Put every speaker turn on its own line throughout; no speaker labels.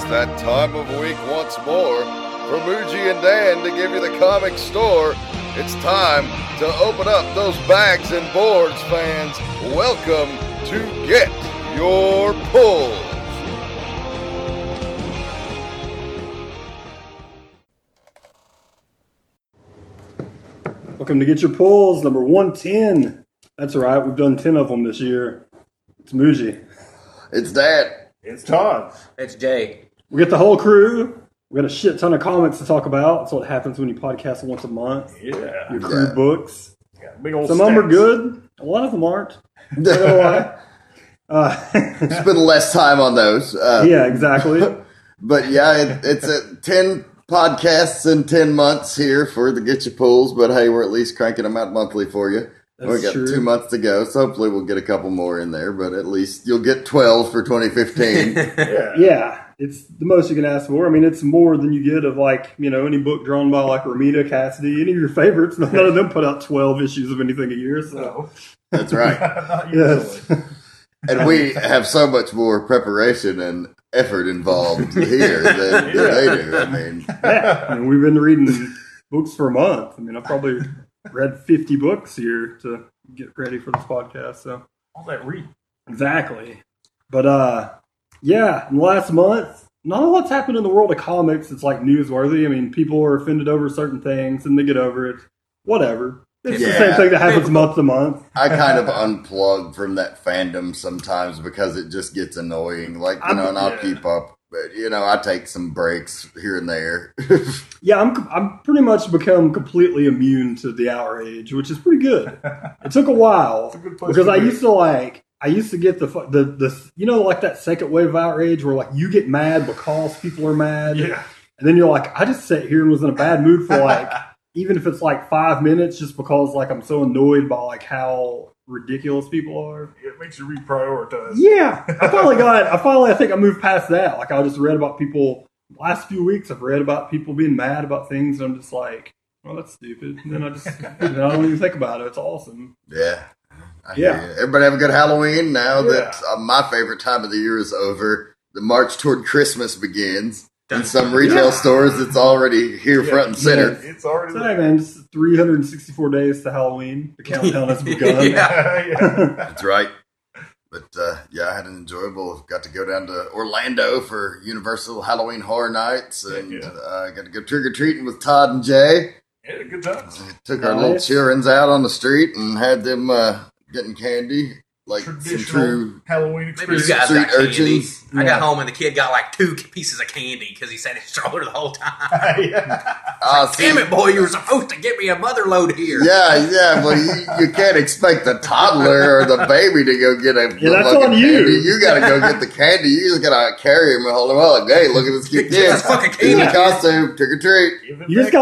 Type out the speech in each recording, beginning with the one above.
that time of week once more for Muji and Dan to give you the comic store. It's time to open up those bags and boards, fans. Welcome to Get Your Pulls.
Welcome to Get Your Pulls, number 110. That's right, we've done 10 of them this year. It's Muji.
It's Dan.
It's Todd.
It's Jay.
We got the whole crew. We got a shit ton of comics to talk about. That's what happens when you podcast once a month.
Yeah.
Your crew books.
Got big old
Some of them are
stacks.
good. A lot of them aren't. Not gonna lie.
Spend less time on those.
Yeah, exactly.
But yeah, it's 10 podcasts in 10 months here for the Get Your Pulls. But hey, we're at least cranking them out monthly for you.
That's
We got
true.
2 months to go, so hopefully we'll get a couple more in there. But at least you'll get 12 for 2015.
Yeah, it's the most you can ask for. I mean, it's more than you get of, like, you know, any book drawn by, like, Romita, Cassidy, any of your favorites. None of them put out 12 issues of anything a year, so.
No.
That's right.
Not usually.
Yes.
And we have so much more preparation and effort involved here than they do. I mean,
Yeah, I mean, we've been reading books for a month. I mean, I've probably read 50 books here to get ready for this podcast, so.
All that read.
Exactly. But, yeah, in the last month, not a lot's happened in the world of comics. It's, like, newsworthy. I mean, people are offended over certain things, and they get over it. Whatever. It's the
Yeah.
same thing that happens month to month.
I kind of unplug from that fandom sometimes because it just gets annoying. Like, you know, and I'll keep up. But, you know, I take some breaks here and there.
Yeah, I'm pretty much become completely immune to the outrage, which is pretty good. It took a while
a good place
because
to
I
be.
used to get the you know, like that second wave of outrage where, like, you get mad because people are mad,
Yeah.
and then you're like, I just sat here and was in a bad mood for, like, even if it's like 5 minutes, just because, like, I'm so annoyed by, like, how ridiculous people are.
It makes you reprioritize.
Yeah, I think I moved past that. Like, I just read about people, last few weeks I've read about people being mad about things, and I'm just like, well, that's stupid. And then I don't even think about it. It's awesome.
Yeah. I
Yeah.
hear you. Everybody have a good Halloween now
Yeah.
that my favorite time of the year is over. The march toward Christmas begins. In some retail stores, it's already here front and center.
It's already
So,
there.
hey, man, just 364 days to Halloween. The countdown has begun.
Yeah.
That's right. But yeah, I had an got to go down to Orlando for Universal Halloween Horror Nights, and
Yeah.
got to go trick or treating with Todd and Jay.
Yeah, good times.
Took our little
Nice.
childrens out on the street and had them getting candy, like some
Traditional
true.
Halloween
Maybe you
experience.
guys
Street
got candy.
urchins.
I
Yeah.
got home and the kid got like 2 pieces of candy because he sat in his stroller the whole time.
Yeah.
Damn it, boy! You were supposed to get me a mother load here.
Yeah, well, you can't expect the toddler or the baby to go get a
Yeah, that's
fucking
on you.
candy. You got to go get the candy. You just got to carry him and hold him up. Like, hey, look at this cute
Get
kid.
this fucking
He's in
candy.
costume. Trick or treat.
You just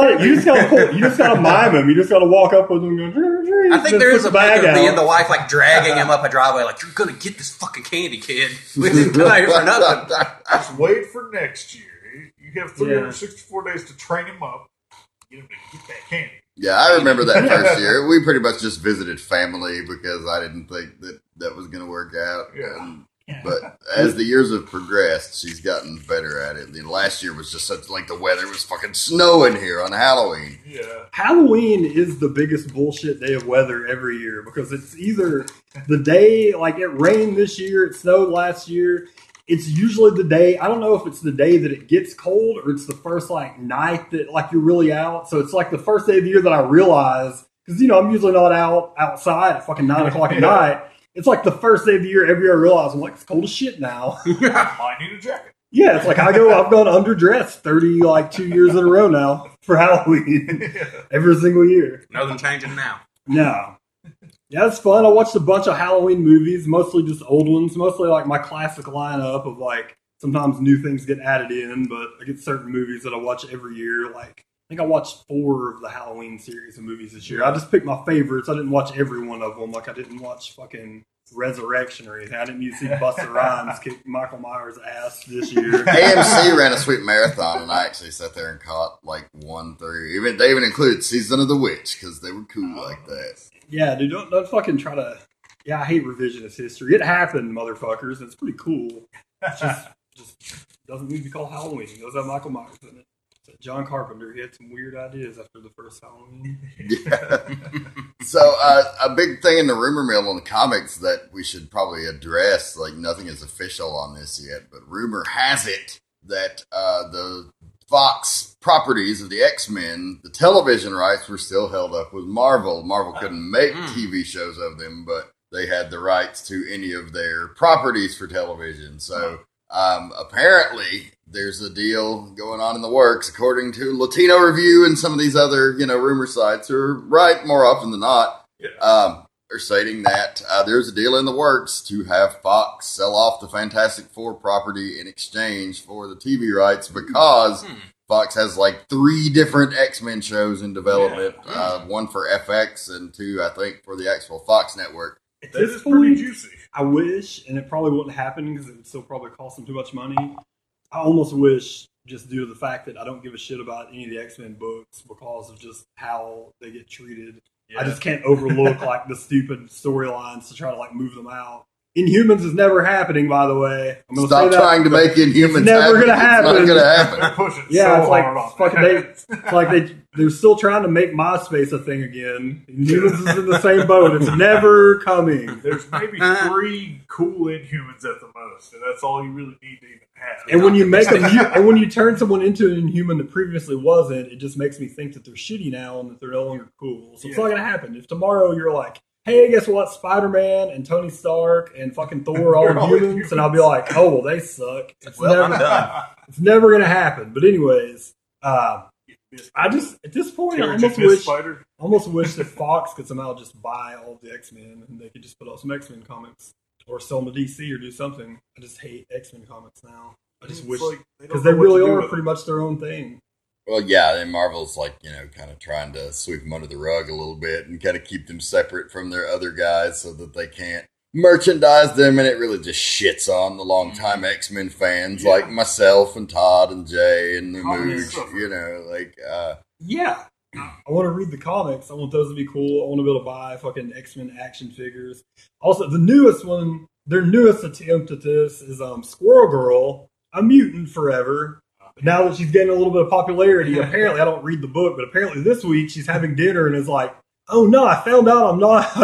gotta mime him. You just gotta walk up with him and go, trick or treat.
I think
Just
there
put
is a
the bag
book of
out.
being the wife like dragging him up a driveway, like you're gonna get this fucking candy, kid. We didn't come out here for nothing.
Just wait for next year. You have 364 days to train him up. Get him to get that candy.
Yeah, I remember that first year. We pretty much just visited family because I didn't think that was going to work out.
Yeah.
But as the years have progressed, she's gotten better at it. The last year was just such, like, the weather was fucking snowing here on Halloween.
Yeah.
Halloween is the biggest bullshit day of weather every year because it's either the day, like, it rained this year, it snowed last year. It's usually the day, I don't know if it's the day that it gets cold or it's the first, like, night that, like, you're really out. So it's like the first day of the year that I realize, because, you know, I'm usually not outside at fucking 9 o'clock at night. It's like the first day of the year every year I realize I'm like, it's cold as shit now.
Might need a jacket.
Yeah, it's like I've gone underdressed 2 years in a row now for Halloween. Every single year.
Nothing changing now.
No. Yeah, it's fun. I watched a bunch of Halloween movies, mostly just old ones, mostly like my classic lineup of, like, sometimes new things get added in, but I get certain movies that I watch every year. Like, I think I watched 4 of the Halloween series of movies this year. I just picked my favorites. I didn't watch every one of them. Like, I didn't watch fucking Resurrection or anything. I didn't need to see Busta Rhymes kick Michael Myers' ass this year.
AMC ran a sweet marathon, and I actually sat there and caught like 1 through. They even included Season of the Witch because they were cool like that.
Yeah, dude, don't fucking try to. Yeah, I hate revisionist history. It happened, motherfuckers. It's pretty cool. It's just doesn't need to be called Halloween. It does have Michael Myers in it. So John Carpenter, he had some weird ideas after the first Halloween.
Yeah. So a big thing in the rumor mill on the comics that we should probably address, like nothing is official on this yet, but rumor has it that the Fox properties of the X-Men, the television rights were still held up with Marvel. Marvel couldn't make TV shows of them, but they had the rights to any of their properties for television. So apparently there's a deal going on in the works, according to Latino Review and some of these other, rumor sites are right more often than not.
Yeah.
They're stating that there's a deal in the works to have Fox sell off the Fantastic Four property in exchange for the TV rights because Fox has like 3 different X-Men shows in development. One for FX and 2, I think, for the actual Fox network.
At
That
this
is pretty
point,
juicy.
I wish, and it probably wouldn't happen because it would still probably cost them too much money. I almost wish, just due to the fact that I don't give a shit about any of the X-Men books because of just how they get treated.
Yeah.
I just can't overlook like the stupid storylines to try to like move them out. Inhumans is never happening, by the way. I'm gonna
Stop
say that.
trying to make Inhumans
It's never gonna happen.
It's not going to happen.
They're pushing
Yeah,
so
it's like
hard on
fucking
that.
it's like they're still trying to make MySpace a thing again. Inhumans is in the same boat. It's never coming.
There's maybe 3 cool Inhumans at the most, and that's all you really need to even have.
And when you make and when you turn someone into an Inhuman that previously wasn't, it just makes me think that they're shitty now and that they're no longer cool. So it's not gonna happen. If tomorrow you're like, hey, guess what? Spider-Man and Tony Stark and fucking Thor are all humans, and I'll be like, oh, well, they suck.
I'm done.
It's never gonna happen. But anyways, I just at this point I almost wish that Fox could somehow just buy all of the X-Men and they could just put out some X-Men comics or sell them to DC or do something. I just hate X-Men comics now. I just wish because they really are pretty much their own thing.
Well, yeah, and Marvel's like, kind of trying to sweep them under the rug a little bit and kind of keep them separate from their other guys so that they can't merchandise them, and it really just shits on the longtime X-Men fans like myself and Todd and Jay and the Mooch,
Yeah. I want to read the comics. I want those to be cool. I want to be able to buy fucking X-Men action figures. Also, the newest one, their newest attempt at this is Squirrel Girl, a mutant forever. But now that she's getting a little bit of popularity, apparently, I don't read the book, but apparently this week she's having dinner and is like, oh no, I found out I'm not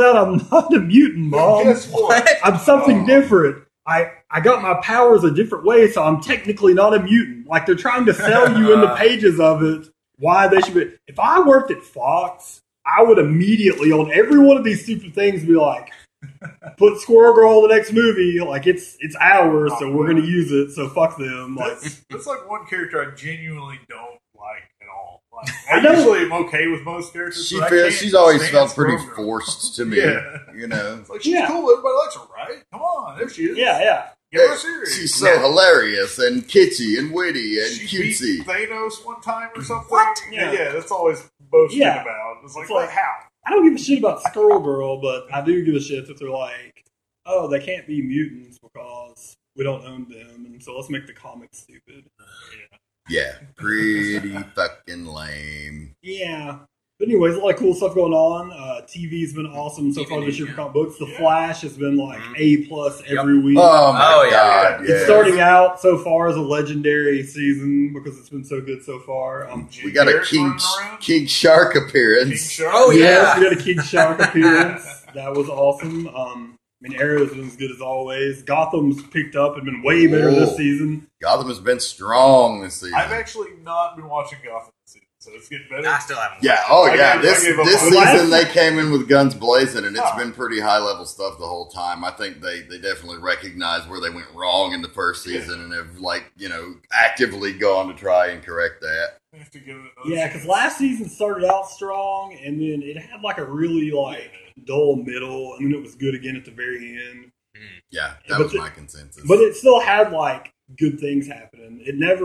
a mutant, Mom.
Guess what?
I'm something different. I got my powers a different way, so I'm technically not a mutant. Like they're trying to sell you in the pages of it why they should be. If I worked at Fox, I would immediately on every one of these stupid things be like, put Squirrel Girl in the next movie. Like it's ours, so we're gonna use it. So fuck them. Like
That's like one character I genuinely don't like at all. Like,
I
I
know.
usually am okay with most characters. but I can't
she's always
stand
felt pretty
Squirrel Girl.
forced to me,
Yeah. It's like, she's
Yeah.
cool, everybody likes her, right? Come on, there she is.
yeah.
Give her a series.
She's so hilarious and kitschy and witty and
She
cutesy.
beat Thanos one time or something.
What?
Yeah, that's always boasted
Yeah.
about. It's like,
It's like-
how?
I don't give a shit about Squirrel Girl, but I do give a shit that they're like, oh, they can't be mutants because we don't own them, and so let's make the comics stupid.
Yeah, pretty fucking lame.
Yeah. But anyways, a lot of cool stuff going on. TV's been awesome so
TV
far this year for
yeah.
comic books. The Flash has been like A+ every week.
Oh my
Oh, yeah.
god!
It's
yes.
starting out so far as a legendary season because it's been so good so far.
We got a
Garrett's
King
running around.
King Shark
King
appearance.
Shark.
Oh, yeah.
Yes, we got a King Shark appearance. That was awesome. Arrow's been as good as always. Gotham's picked up and been way better this
Whoa.
season.
Gotham has been strong this season.
I've actually not been watching Gotham this season, so it's getting better.
I still haven't.
Yeah, oh
I
yeah.
gave-
This
I gave up
this
on
season
that.
they came in with guns blazing, and it's
Oh.
been pretty high level stuff the whole time. I think they definitely recognized where they went wrong in the first season, and have actively gone to try and correct that.
I have to give it another
Yeah,
chance.
because last season started out strong, and then it had like a really dull middle, and then it was good again at the very end.
Yeah, that
But
was my consensus.
But it still had good things happening. It never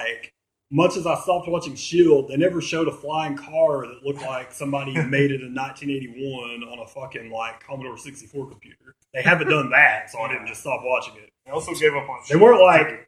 much as I stopped watching S.H.I.E.L.D., they never showed a flying car that looked like somebody made it in 1981 on a fucking Commodore 64 computer. They haven't done that, so I didn't just stop watching it.
I also gave up on
They weren't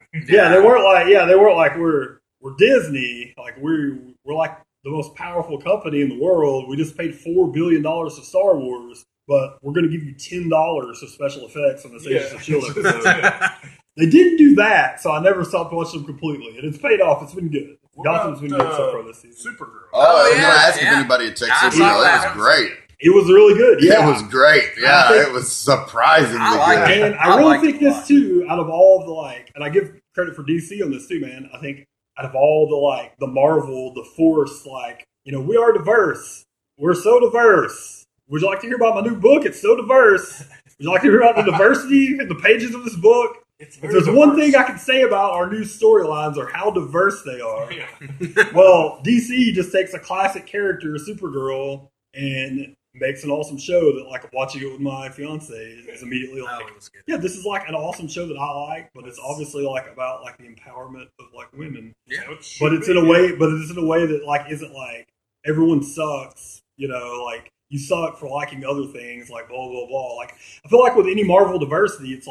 they weren't like we're Disney, we're like the most powerful company in the world. We just paid $4 billion to Star Wars, but we're going to give you $10 for special effects on this Agents of S.H.I.E.L.D. episode. They didn't do that, so I never stopped watching them completely, and it's paid off. It's been good.
What
Gotham's been good so far this season.
Supergirl.
Oh, I was
yeah,
going to ask if
yeah.
anybody had checked
I
Supergirl.
saw
It
that.
was great.
It was really good.
Yeah,
Yeah,
it was great. Yeah,
think-
it was surprisingly
I like
good.
it.
And
I
I really
liked
think
it a
this
lot.
too, out of all of the and I give credit for DC on this too, man. I think out of all the the Marvel, the Force, we are diverse. We're so diverse. Would you like to hear about my new book? It's so diverse. Would you like to hear about the diversity in the pages of this book?
It's
If
very
there's one
diverse.
thing I can say about our new storylines or how diverse they are,
Yeah.
well, DC just takes a classic character, Supergirl, and makes an awesome show that, watching it with my fiance is immediately
Oh, it was good.
yeah, this is an awesome show that I like, but it's obviously about the empowerment of women.
Yeah.
That should
But it's
be,
in a
yeah.
way, that isn't everyone sucks. You suck for liking other things, blah blah blah. I feel with any Marvel diversity, it's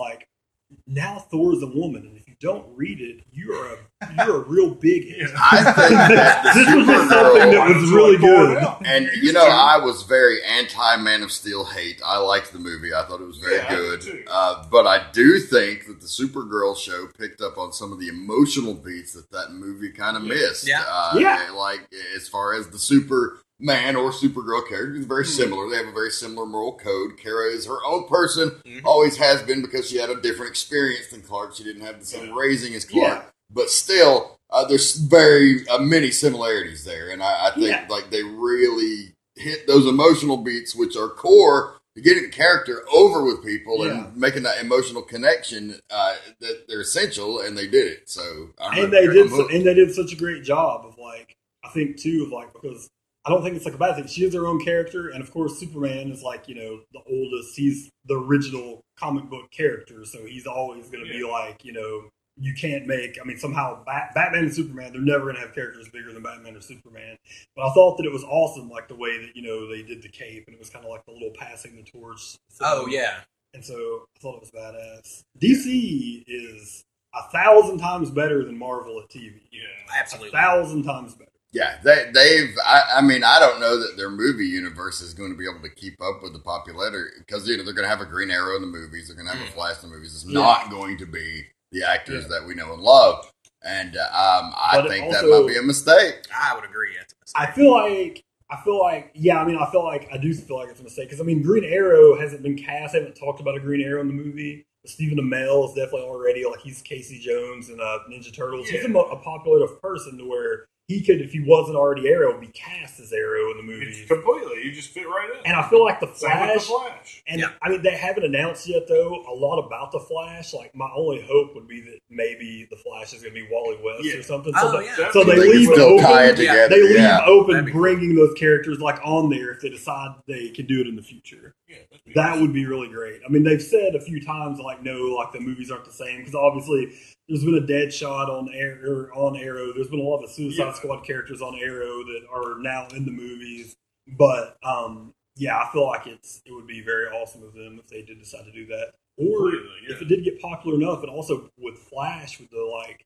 now Thor's a woman, and if you don't read it, you're a real bigot.
I think that the
This was just something that
Supergirl,
was really good.
and I was very anti Man of Steel hate. I liked the movie. I thought it was very
Yeah, I
good.
did too.
But I do think that the Supergirl show picked up on some of the emotional beats that movie kind of missed.
Yeah.
Yeah.
As far as the Superman or Supergirl character, it's very similar. They have a very similar moral code. Kara is her own person, always has been, because she had a different experience than Clark. She didn't have the same raising as Clark.
Yeah.
But still, there's very many similarities there, and I think they really hit those emotional beats, which are core to getting the character over with people and making that emotional connection that they're essential, and they did it. So
And they did such a great job of I think too of because I don't think it's a bad thing. She is her own character, and of course Superman is the oldest. He's the original comic book character, so he's always going to be you can't make. I mean, somehow Batman and Superman, they're never going to have characters bigger than Batman or Superman. But I thought that it was awesome, the way that they did the cape, and it was kind of the little passing the torch.
Oh, yeah.
And so I thought it was badass. DC is 1,000 times better than Marvel at TV.
Yeah.
Absolutely.
1,000 times better.
Yeah, they've. I don't know that their movie universe is going to be able to keep up with the popularity, because they're going to have a Green Arrow in the movies, they're going to have a Flash in the movies. It's not going to be the actors that we know and love, and I think that might be a mistake.
I would agree. That's a mistake.
I feel like I do feel like it's a mistake because Green Arrow hasn't been cast. I haven't talked about a Green Arrow in the movie. Stephen Amell is definitely already he's Casey Jones in Ninja Turtles.
Yeah.
He's a popular enough person to where he could, if he wasn't already Arrow, be cast as Arrow in the movie.
It's completely. You just fit right in.
And I feel like the
Same with the
Flash.
Flash.
And they haven't announced yet, though, a lot about the Flash. My only hope would be that maybe the Flash is going to be Wally West or something.
Oh, yeah.
So they
They
leave
can still
open.
tie it
Yeah.
together.
They leave
yeah.
open
That'd be
bringing those characters on there if they decide they can do it in the future.
Yeah,
That would be really great. They've said a few times no, the movies aren't the same because obviously there's been a dead shot on Arrow. There's been a lot of the Suicide Squad characters on Arrow that are now in the movies. But I feel like it would be very awesome of them if they did decide to do that. Or if it did get popular enough, and also with Flash, with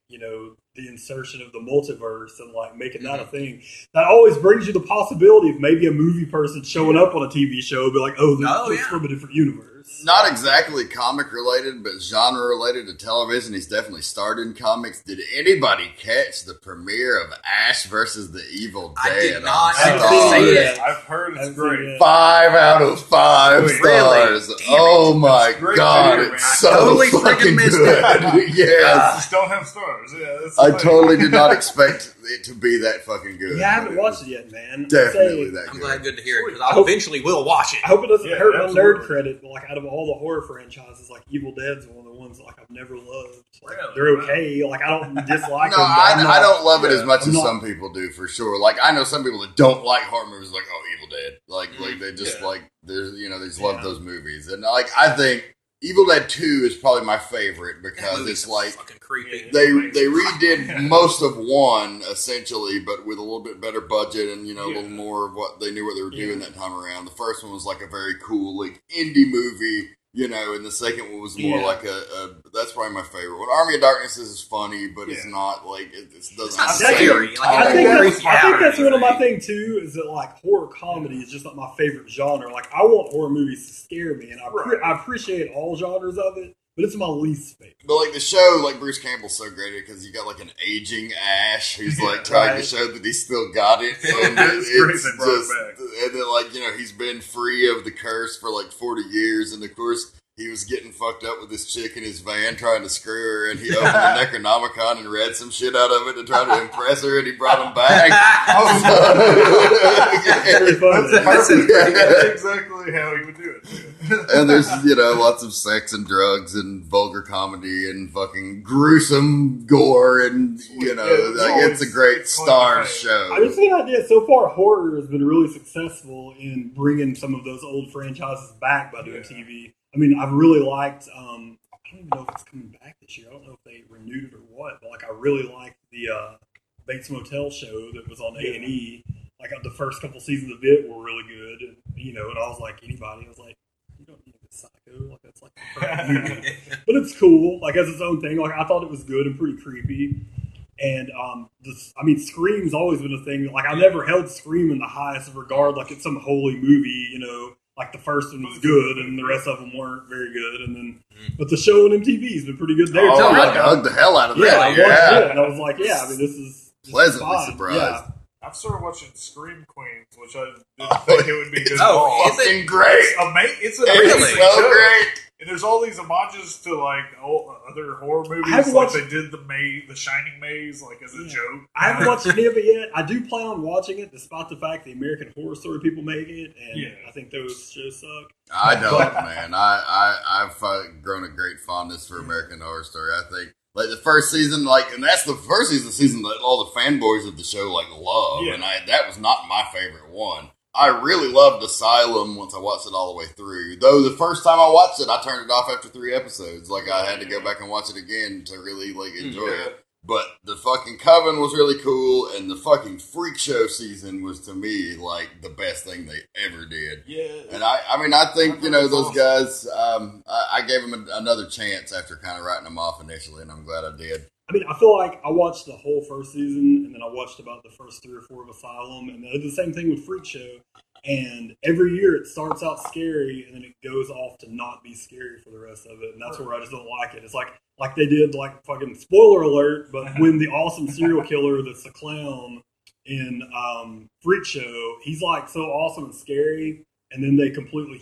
the insertion of the multiverse and making that a thing, that always brings you the possibility of maybe a movie person showing up on a TV show, and be this is from a different universe.
Not exactly comic related, but genre related to television. He's definitely starred in comics. Did anybody catch the premiere of Ash versus the Evil Dead?
I did not
on
see
Starz?
it.
I've heard it's great.
5 out of 5
Really?
stars.
Damn it.
Oh my
great
god,
theory,
it's
man.
so
Totally
fucking
freaking missed
good. Yes.
Just don't have stars. Yeah, that's
I
the thing.
totally did not expect it to be that fucking good.
Yeah, I haven't
but
watched it yet, man.
Definitely that
I'm
good.
glad good to hear it because
I
I
hope-
eventually will watch it.
I hope it doesn't
Yeah,
hurt my nerd
absolutely.
credit, but out of all the horror franchises, Evil Dead's one of the ones I've never loved.
Really?
They're okay. I don't dislike
No,
them. but I'm
I
not-
don't love it as much
I'm
as
not-
some people do, for sure. I know some people that don't like horror movies, Evil Dead. They just there's they just love those movies, and I think Evil Dead 2 is probably my favorite
That
because
movie's
it's
fucking creepy.
they redid most of one essentially, but with a little bit better budget and a little more of what they knew what they were doing that time around. The first one was a very cool indie movie. And the second one was more a that's probably my favorite one. Army of Darkness is funny, but it's not it doesn't have
not
the same
scary.
I think
Very
that's
scary.
one of my things too. Is that horror comedy is just not my favorite genre. I want horror movies to scare me, and I appreciate all genres of it. but it's my least favorite.
But like the show, like Bruce Campbell's so great because you got like an aging Ash who's like trying to show that he's still got it, and it's just, and then like he's been free of the curse for like 40 years, and of course he was getting fucked up with this chick in his van trying to screw her, and he opened the Necronomicon and read some shit out of it to try to impress her, and he brought him back.
That's exactly how he would do it.
And there's, lots of sex and drugs and vulgar comedy and fucking gruesome gore and, it's a great star show.
I just think idea so far horror has been really successful in bringing some of those old franchises back by doing TV. I mean, I've really liked, I don't even know if it's coming back this year. I don't know if they renewed it or what, but like I really liked the Bates Motel show that was on A&E. Like the first couple seasons of it were really good. And, and I was like, I was like, you don't need a Psycho. Like that's like the perfect movie. But it's cool, like as its own thing. Like I thought it was good and pretty creepy. And Scream's always been a thing. Like I never held Scream in the highest of regard, like it's some holy movie, like the first one was good and the rest of them weren't very good. And then, but the show on MTV has been pretty good there.
Oh, I dug the hell out of that.
I watched it and I was like, this is
pleasantly
fine.
surprised.
Yeah.
I've started watching Scream Queens, which I didn't think it would be good.
Fucking great!
It's
so great.
And there's all these homages to like other horror movies, like they did the Shining Maze, like as a joke.
I haven't watched any of it yet. I do plan on watching it, despite the fact the American Horror Story people make it, and I think those shows suck.
I don't, man. I've grown a great fondness for American Horror Story. I think. Like the first season, and that's the first season that all the fanboys of the show love, and that was not my favorite one. I really loved Asylum once I watched it all the way through. Though the first time I watched it, I turned it off after 3 episodes. Like I had to go back and watch it again to really enjoy it. But the fucking Coven was really cool, and the fucking Freak Show season was to me like the best thing they ever did.
Yeah,
and I think those guys. I gave them another chance after kind of writing them off initially, and I'm glad I did.
I mean, I feel like I watched the whole first season, and then I watched about the first 3 or 4 of Asylum, and they did the same thing with Freak Show. And every year it starts out scary, and then it goes off to not be scary for the rest of it, and that's where I just don't like it. It's like they did, like fucking spoiler alert, but when the awesome serial killer that's the clown in Freak Show, he's like so awesome and scary, and then they completely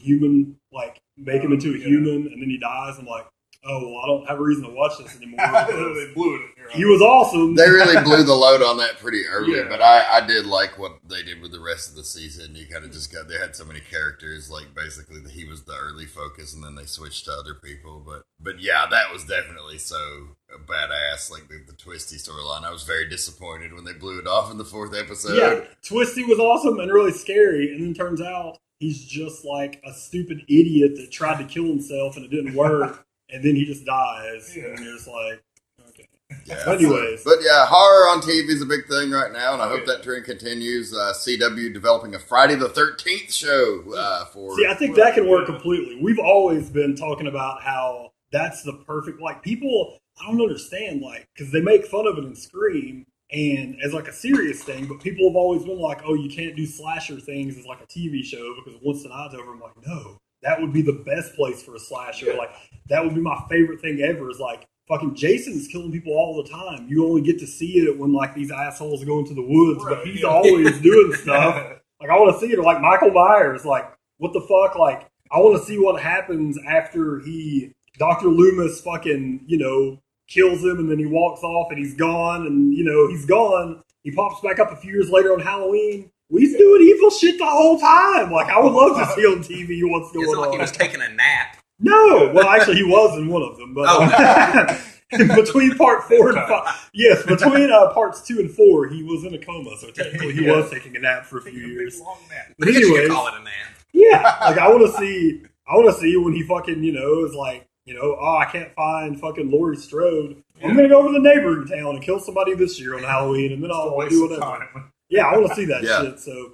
make him into a human, and then he dies. I'm like, oh, well, I don't have a reason to watch this anymore.
They blew it.
He was awesome.
They really blew the load on that pretty early, but I did like what they did with the rest of the season. You kind of just they had so many characters, like basically he was the early focus, and then they switched to other people. But yeah, that was definitely so badass, like the Twisty storyline. I was very disappointed when they blew it off in the 4th episode.
Yeah, Twisty was awesome and really scary, and then turns out he's just like a stupid idiot that tried to kill himself and it didn't work. And then he just dies, and you're just like, okay.
Yeah,
but anyways.
But yeah, horror on TV is a big thing right now, and I hope that trend continues. CW developing a Friday the 13th show for...
See, I think that can work completely. We've always been talking about how that's the perfect... Like, people, I don't understand, because they make fun of it in Scream, and as like a serious thing, but people have always been like, oh, you can't do slasher things as like a TV show, because once the night's over, I'm like, no. That would be the best place for a slasher. Yeah. Like, that would be my favorite thing ever is like, fucking Jason's killing people all the time. You only get to see it when like these assholes go into the woods, but he's always doing stuff. Like, I want to see it. Or like Michael Myers, like, what the fuck? Like, I want to see what happens after Dr. Loomis fucking, kills him and then he walks off and he's gone and, he's gone. He pops back up a few years later on Halloween. Well, he's doing evil shit the whole time. Like, I would love to see on TV what's going on.
It's like he was taking a nap.
No. Well, actually, he was in one of them. But between part 4 and 5. Yes, between parts 2 and 4, he was in a coma. So technically, he was taking a nap for a few years.
Long nap.
But anyways,
you could call it a nap.
Yeah. Like, I want to see when he fucking, is like, oh, I can't find fucking Laurie Strode. I'm going to go over to the neighboring town and kill somebody this year on Halloween, and then I'll do whatever. Yeah, I want to see that shit. So,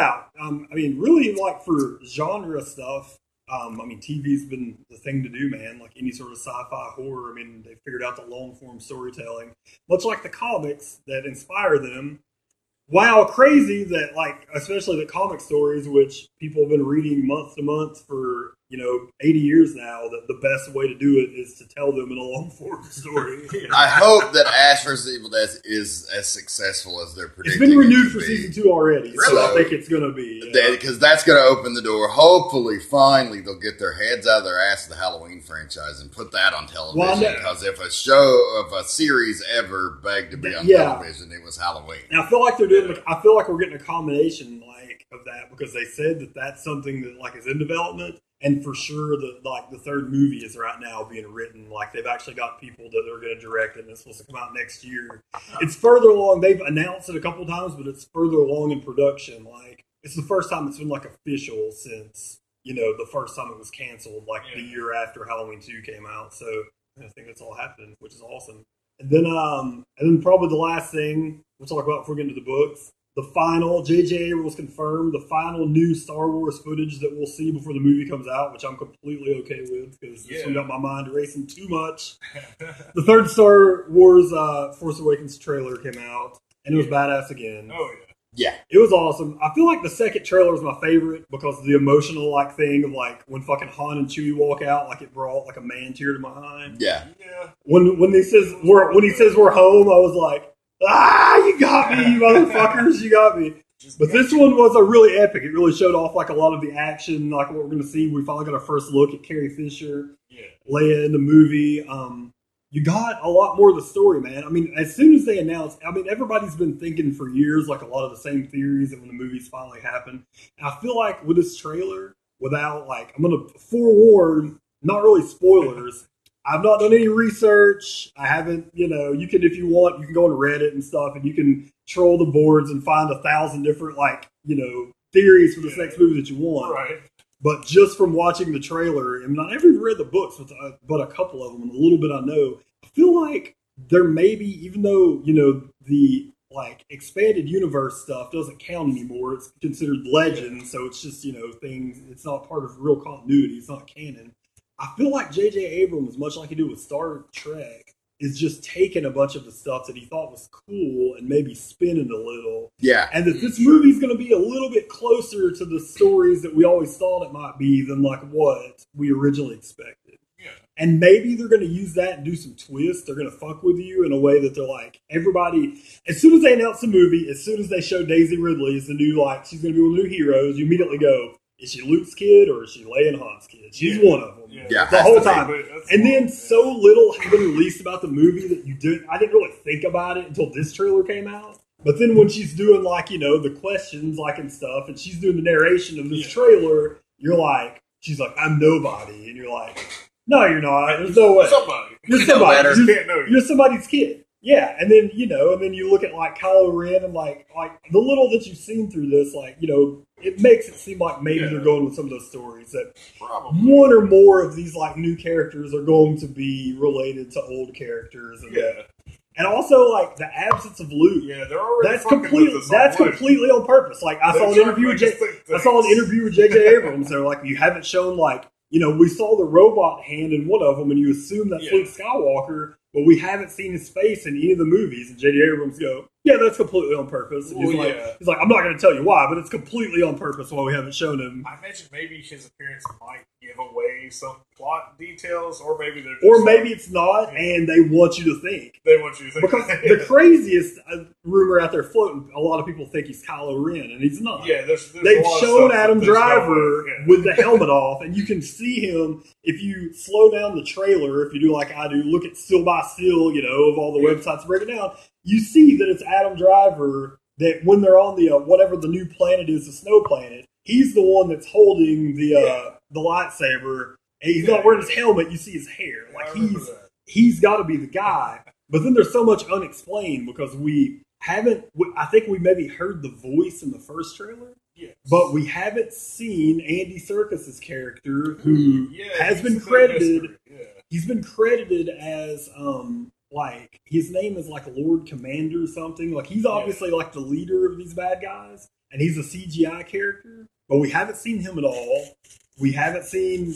really, like, for genre stuff, TV's been the thing to do, man. Like, any sort of sci-fi horror, they figured out the long-form storytelling. Much like the comics that inspire them. Wow, crazy that, like, especially the comic stories, which people have been reading month to month for, 80 years now, that the best way to do it is to tell them in a long form story.
I hope that Ash vs. Evil Dead is as successful as they're predicting.
It's been renewed for season 2 already, so
Really?
I think it's going to be.
Because that's going to open the door. Hopefully, finally, they'll get their heads out of their ass of the Halloween franchise and put that on television. Because if a series ever begged to be on television, it was Halloween.
And I feel like they're doing. I feel like we're getting a combination of that, because they said that that's something that is in development. And for sure, the third movie is right now being written. Like, they've actually got people that are going to direct it, and it's supposed to come out next year. It's further along. They've announced it a couple times, but it's further along in production. Like, it's the first time it's been official since the first time it was canceled, the year after Halloween 2 came out. So I think that's all happening, which is awesome. And then probably the last thing we'll talk about before we get into the books. The final, J.J. Abrams confirmed the final new Star Wars footage that we'll see before the movie comes out, which I'm completely okay with, because this one got my mind racing too much. The third Star Wars Force Awakens trailer came out, and it was badass again.
Oh,
yeah.
It was awesome. I feel like the second trailer was my favorite because of the emotional thing of when fucking Han and Chewie walk out, it brought a man tear to my eye.
Yeah.
When he says we're home, I was like, you got me, you motherfuckers, you got me. But this one was a really epic. It really showed off a lot of the action, what we're going to see. We finally got our first look at Carrie Fisher, Leia in the movie. You got a lot more of the story, man. I mean, as soon as they announced, everybody's been thinking for years, a lot of the same theories that when the movies finally happen. And I feel like with this trailer, without, I'm going to forewarn, not really spoilers, I've not done any research. I haven't, you can, if you want, you can go on Reddit and stuff, and you can troll the boards and find 1,000 different, theories for this next movie that you want.
Right.
But just from watching the trailer, and I never even read the books, but a couple of them, and a little bit I know, I feel like there may be, even though, the expanded universe stuff doesn't count anymore, it's considered legend, so it's just, things, it's not part of real continuity, it's not canon. I feel like J.J. Abrams, much like he did with Star Trek, is just taking a bunch of the stuff that he thought was cool and maybe spinning a little.
Yeah.
And that this movie's going to be a little bit closer to the stories that we always thought it might be than what we originally expected.
Yeah.
And maybe they're going to use that and do some twists. They're going to fuck with you in a way that they're everybody, as soon as they announce the movie, as soon as they show Daisy Ridley as the new, she's going to be one of the new heroes, you immediately go, is she Luke's kid or is she Leia and Han's kid? She's one of them.
Yeah.
The whole time. And then so little has been released about the movie that I didn't really think about it until this trailer came out. But then when she's doing the questions and stuff, and she's doing the narration of this trailer, you're she's I'm nobody. And you're no, you're not. There's no way. You're somebody. You're somebody's kid. Yeah, and then you look at Kylo Ren and the little that you've seen through this, it makes it seem like maybe they're going with some of those stories that one or more of these new characters are going to be related to old characters, and also the absence of Luke.
Yeah, they're already
that's completely on purpose. I saw an interview with J.J. Abrams. They're you haven't shown we saw the robot hand in one of them, and you assume that's Luke Skywalker. But we haven't seen his face in any of the movies. And J.J. Abrams go, yeah, that's completely on purpose. And he's like, I'm not going to tell you why, but it's completely on purpose why we haven't shown him.
I imagine maybe his appearance might give away some plot details, or maybe they're just
maybe it's not, and they want you to think.
Because
the craziest rumor out there floating, a lot of people think he's Kylo Ren, and he's not.
Yeah,
they've shown Adam Driver with the helmet off, and you can see him if you slow down the trailer. If you do like I do, look at still by still, of all the websites break it down. You see that it's Adam Driver. That when they're on the whatever the new planet is, the snow planet, he's the one that's holding the lightsaber. And he's not wearing his helmet. You see his hair. He's got to be the guy. But then there's so much unexplained because we haven't. I think we maybe heard the voice in the first trailer. Yes. But we haven't seen Andy Serkis's character, who has been credited. Yeah. He's been credited as his name is Lord Commander or something. He's obviously the leader of these bad guys, and he's a CGI character. But we haven't seen him at all. We haven't seen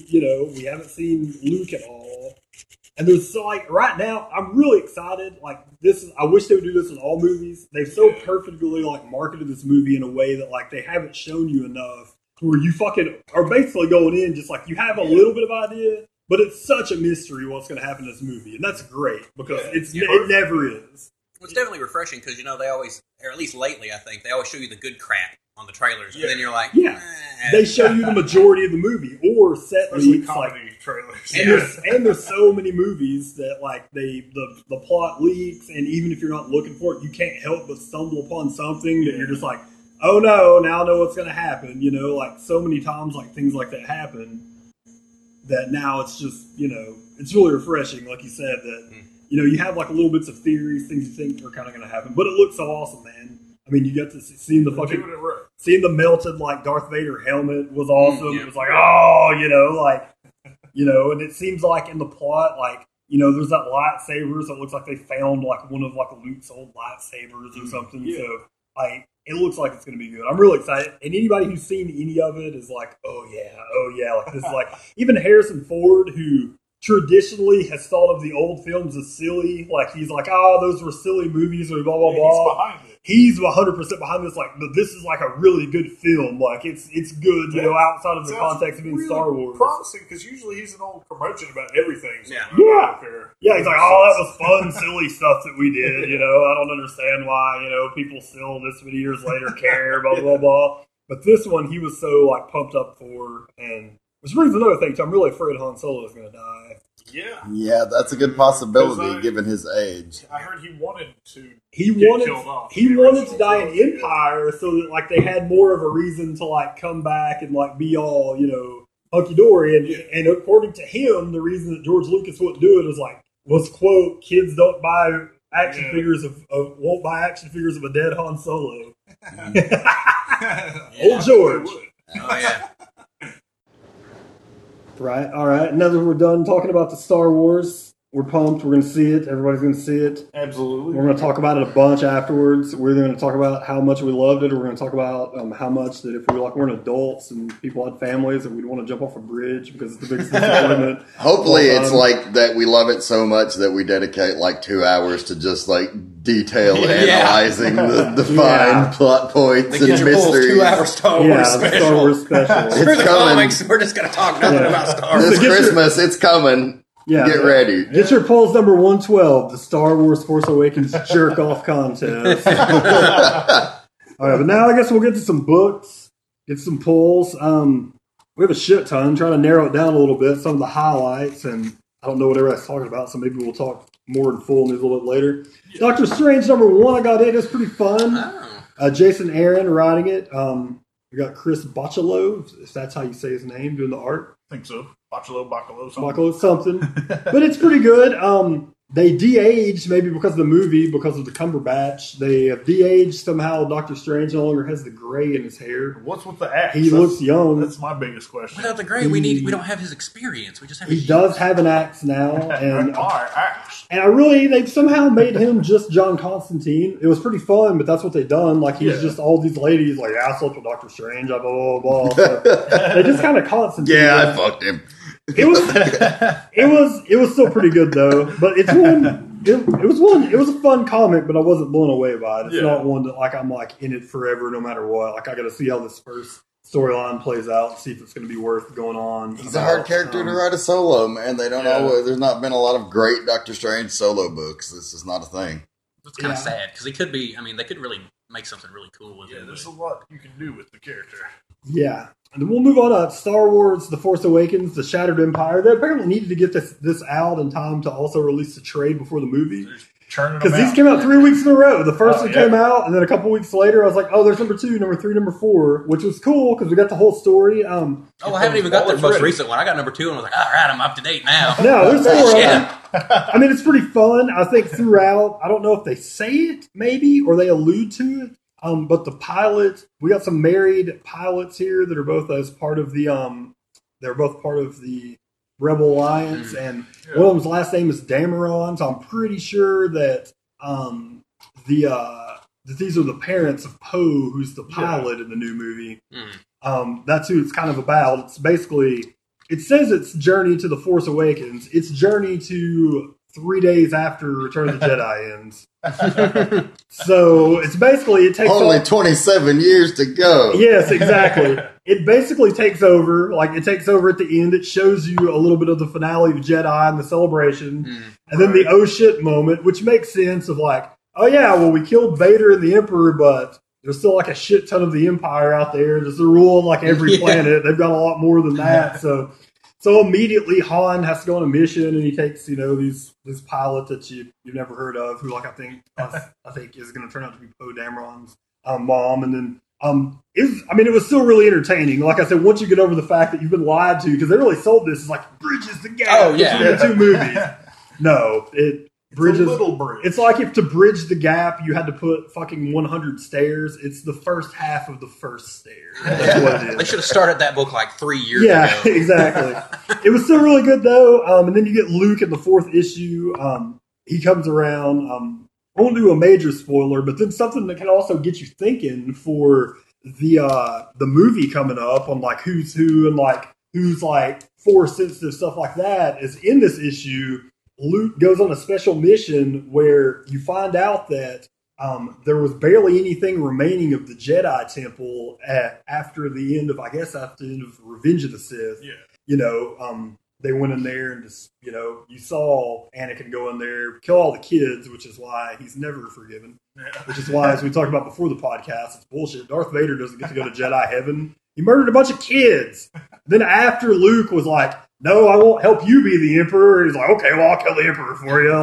Luke at all. And there's right now, I'm really excited. I wish they would do this in all movies. They've so perfectly marketed this movie in a way that they haven't shown you enough where you fucking are basically going in just like you have a little bit of idea, but it's such a mystery what's going to happen in this movie, and that's great because it never is.
Well, it's definitely refreshing because, they always, or at least lately, I think, they always show you the good crap on the trailers, and then you're like,
they show you the majority of the movie or set leaks,
comedy trailers.
And there's so many movies that like the plot leaks, and even if you're not looking for it, you can't help but stumble upon something that you're just like, oh no, now I know what's going to happen. Like so many times, like things like that happen. That now it's just it's really refreshing, like you said that. You have like little bits of theories, things you think are kind of going to happen, but it looks so awesome, man. I mean, you got to seeing the melted like Darth Vader helmet was awesome. It was like, and it seems like in the plot, like there's that lightsabers that looks like they found like one of like Luke's old lightsabers or something. Yeah. So like it looks like it's going to be good. I'm really excited, and anybody who's seen any of it is like, oh yeah, like this is like even Harrison Ford who traditionally has thought of the old films as silly. Like, he's like, those were silly movies or blah, blah, blah. He's 100% behind this. Like, this is like a really good film. Like, it's good, outside of the context of being really Star Wars.
Promising, because usually he's an old curmudgeon about everything. So
yeah, he's like, that was fun, silly stuff that we did. I don't understand why, people still this many years later care, blah, blah, blah. But this one, he was so, like, pumped up for, and which brings another thing, too. I'm really afraid Han Solo is going to die.
Yeah, that's a good possibility given his age.
I heard he wanted to
get killed off. He wanted to die in Empire so that like they had more of a reason to like come back and like be all, hunky dory. And according to him, the reason that George Lucas wouldn't do it was quote, kids don't buy action figures won't buy action figures of a dead Han Solo. Old George.
Oh yeah.
Right, all right. Now that we're done talking about the Star Wars, we're pumped. We're going to see it. Everybody's going to see it.
Absolutely.
We're going to talk about it a bunch afterwards. We're going to talk about how much we loved it, or we're going to talk about how much that if we weren't adults and people had families that we'd want to jump off a bridge because it's the biggest disappointment.
Hopefully it's like that we love it so much that we dedicate like 2 hours to just like detail analyzing the fine plot points and mysteries.
2 hour Star Wars special.
Star Wars special.
It's
coming.
comics,
we're just going to talk nothing about Star Wars.
This Christmas, it's coming. Yeah, get ready.
Get your polls number 112, the Star Wars Force Awakens jerk-off contest. All right, but now I guess we'll get to some books, get some polls. We have a shit ton. Trying to narrow it down a little bit, some of the highlights, and I don't know what everybody's talking about, so maybe we'll talk more in full news a little bit later. Yeah. Doctor Strange number 1, I got it. It's pretty fun. Jason Aaron writing it. We got Chris Bachalo, if that's how you say his name, doing the art.
I think so. Bachalo
something. But it's pretty good. They de-aged, maybe because of the movie, because of the Cumberbatch. They have de-aged somehow. Doctor Strange no longer has the gray in his hair.
What's with the axe?
He looks young.
That's my biggest question.
Without the gray, we don't have his experience. We just have.
He does have an axe now, and
axe.
And they've somehow made him just John Constantine. It was pretty fun, but that's what they've done. Like he's just all these ladies, like I slept with Doctor Strange, blah blah blah. So they just kind of Constantine.
Yeah, I fucked him.
It was still pretty good though, but it was a fun comic, but I wasn't blown away by it. It's not one that like I'm like in it forever no matter what. Like I got to see how this first storyline plays out, see if it's going to be worth going on.
He's a hard character to write a solo, man. They don't always. There's not been a lot of great Doctor Strange solo books. This is not a thing.
It's kind of sad because he could be. I mean, they could really make something really cool with it.
There's a lot you can do with the character.
Yeah. And then we'll move on to Star Wars The Force Awakens, The Shattered Empire. They apparently needed to get this out in time to also release the trade before the movie. Because these came out 3 weeks in a row. The first one came out, and then a couple weeks later, I was like, there's number 2, number 3, number 4, which was cool because we got the whole story.
I haven't even got the most recent one. I got number 2 and I was like, all right, I'm up to date now.
No, there's 4 of them. I mean, it's pretty fun. I think throughout, I don't know if they say it, maybe, or they allude to it. But the pilot, we got some married pilots here that are both as part of the, they're both part of the Rebel Alliance, and one of them's last name is Dameron, so I'm pretty sure that, that these are the parents of Poe, who's the pilot in the new movie. That's who it's kind of about. It's basically, it says it's Journey to the Force Awakens. It's Journey to 3 days after Return of the Jedi ends. So it's basically, it takes
only 27 years to go.
Yes, exactly. it basically takes over. Like, it takes over at the end. It shows you a little bit of the finale of Jedi and the celebration. And then the oh shit moment, which makes sense of like, oh yeah, well, we killed Vader and the Emperor, but there's still like a shit ton of the Empire out there. There's a rule on like every planet. They've got a lot more than that. So immediately Han has to go on a mission, and he takes, this pilot that you've never heard of, who like I think is going to turn out to be Poe Dameron's mom, and then it was still really entertaining. Like I said, once you get over the fact that you've been lied to, because they really sold this as like bridges the gap between the two movies. No, bridges.
It's a little bridge.
It's like if to bridge the gap, you had to put fucking 100 stairs. It's the first half of the first stair. That's what it is.
They should have started that book like 3 years ago.
Yeah, exactly. It was still really good though. And then you get Luke in the 4th issue. He comes around. I won't do a major spoiler, but then something that can also get you thinking for the movie coming up on like who's who and like who's like force sensitive, stuff like that is in this issue. Luke goes on a special mission where you find out that there was barely anything remaining of the Jedi Temple after the end of Revenge of the Sith.
Yeah.
They went in there and just, you saw Anakin go in there, kill all the kids, which is why he's never forgiven. Yeah. Which is why, as we talked about before the podcast, it's bullshit. Darth Vader doesn't get to go to Jedi heaven. He murdered a bunch of kids. Then after Luke was like, no, I won't help you be the Emperor. He's like, okay, well, I'll kill the Emperor for you.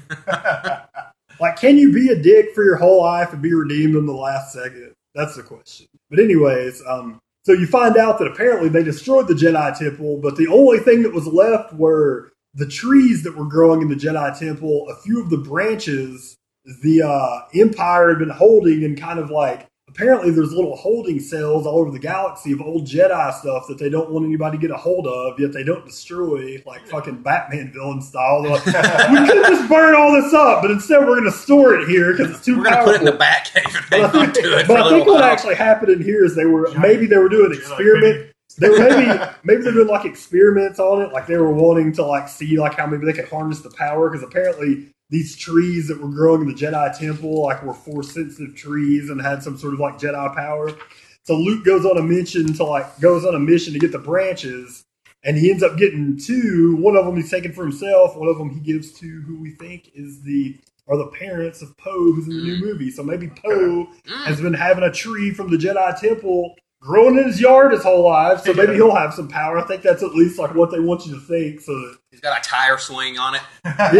Like, can you be a dick for your whole life and be redeemed in the last second? That's the question. But anyways, so you find out that apparently they destroyed the Jedi Temple, but the only thing that was left were the trees that were growing in the Jedi Temple. A few of the branches the Empire had been holding, and kind of like, apparently there's little holding cells all over the galaxy of old Jedi stuff that they don't want anybody to get a hold of, yet they don't destroy, like fucking Batman villain style. They're like, we could just burn all this up, but instead we're going to store it here because it's too
powerful. We're going to put it in the Batcave and hang on to it.
But I think what actually happened in here is they were doing an experiment. They were maybe they're doing like experiments on it, like they were wanting to like see like how maybe they could harness the power, because apparently these trees that were growing in the Jedi Temple like were force sensitive trees and had some sort of like Jedi power. So Luke goes on a mission to get the branches, and he ends up getting two. One of them he's taking for himself. One of them he gives to who we think are the parents of Poe, who's in the new movie. So maybe Poe has been having a tree from the Jedi Temple growing in his yard his whole life, so maybe he'll have some power. I think that's at least like what they want you to think. So that
he's got a tire swing on it.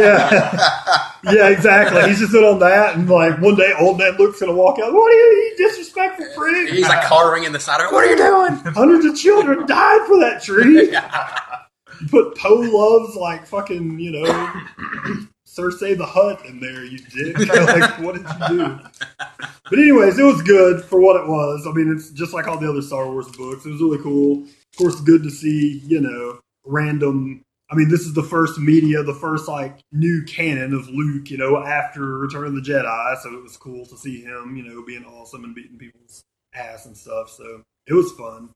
Yeah, exactly. He's just sitting on that, and like one day, old man Luke's gonna walk out. What are you disrespectful prick?
He's like carving in the side of it. What are you doing?
Hundreds of children died for that tree. You put Poe loves like fucking Cersei the Hutt in there, you dick. Like, what did you do? But anyways, it was good for what it was. I mean, it's just like all the other Star Wars books. It was really cool. Of course, good to see, random. I mean, this is the first like new canon of Luke, after Return of the Jedi. So it was cool to see him, being awesome and beating people's ass and stuff. So it was fun.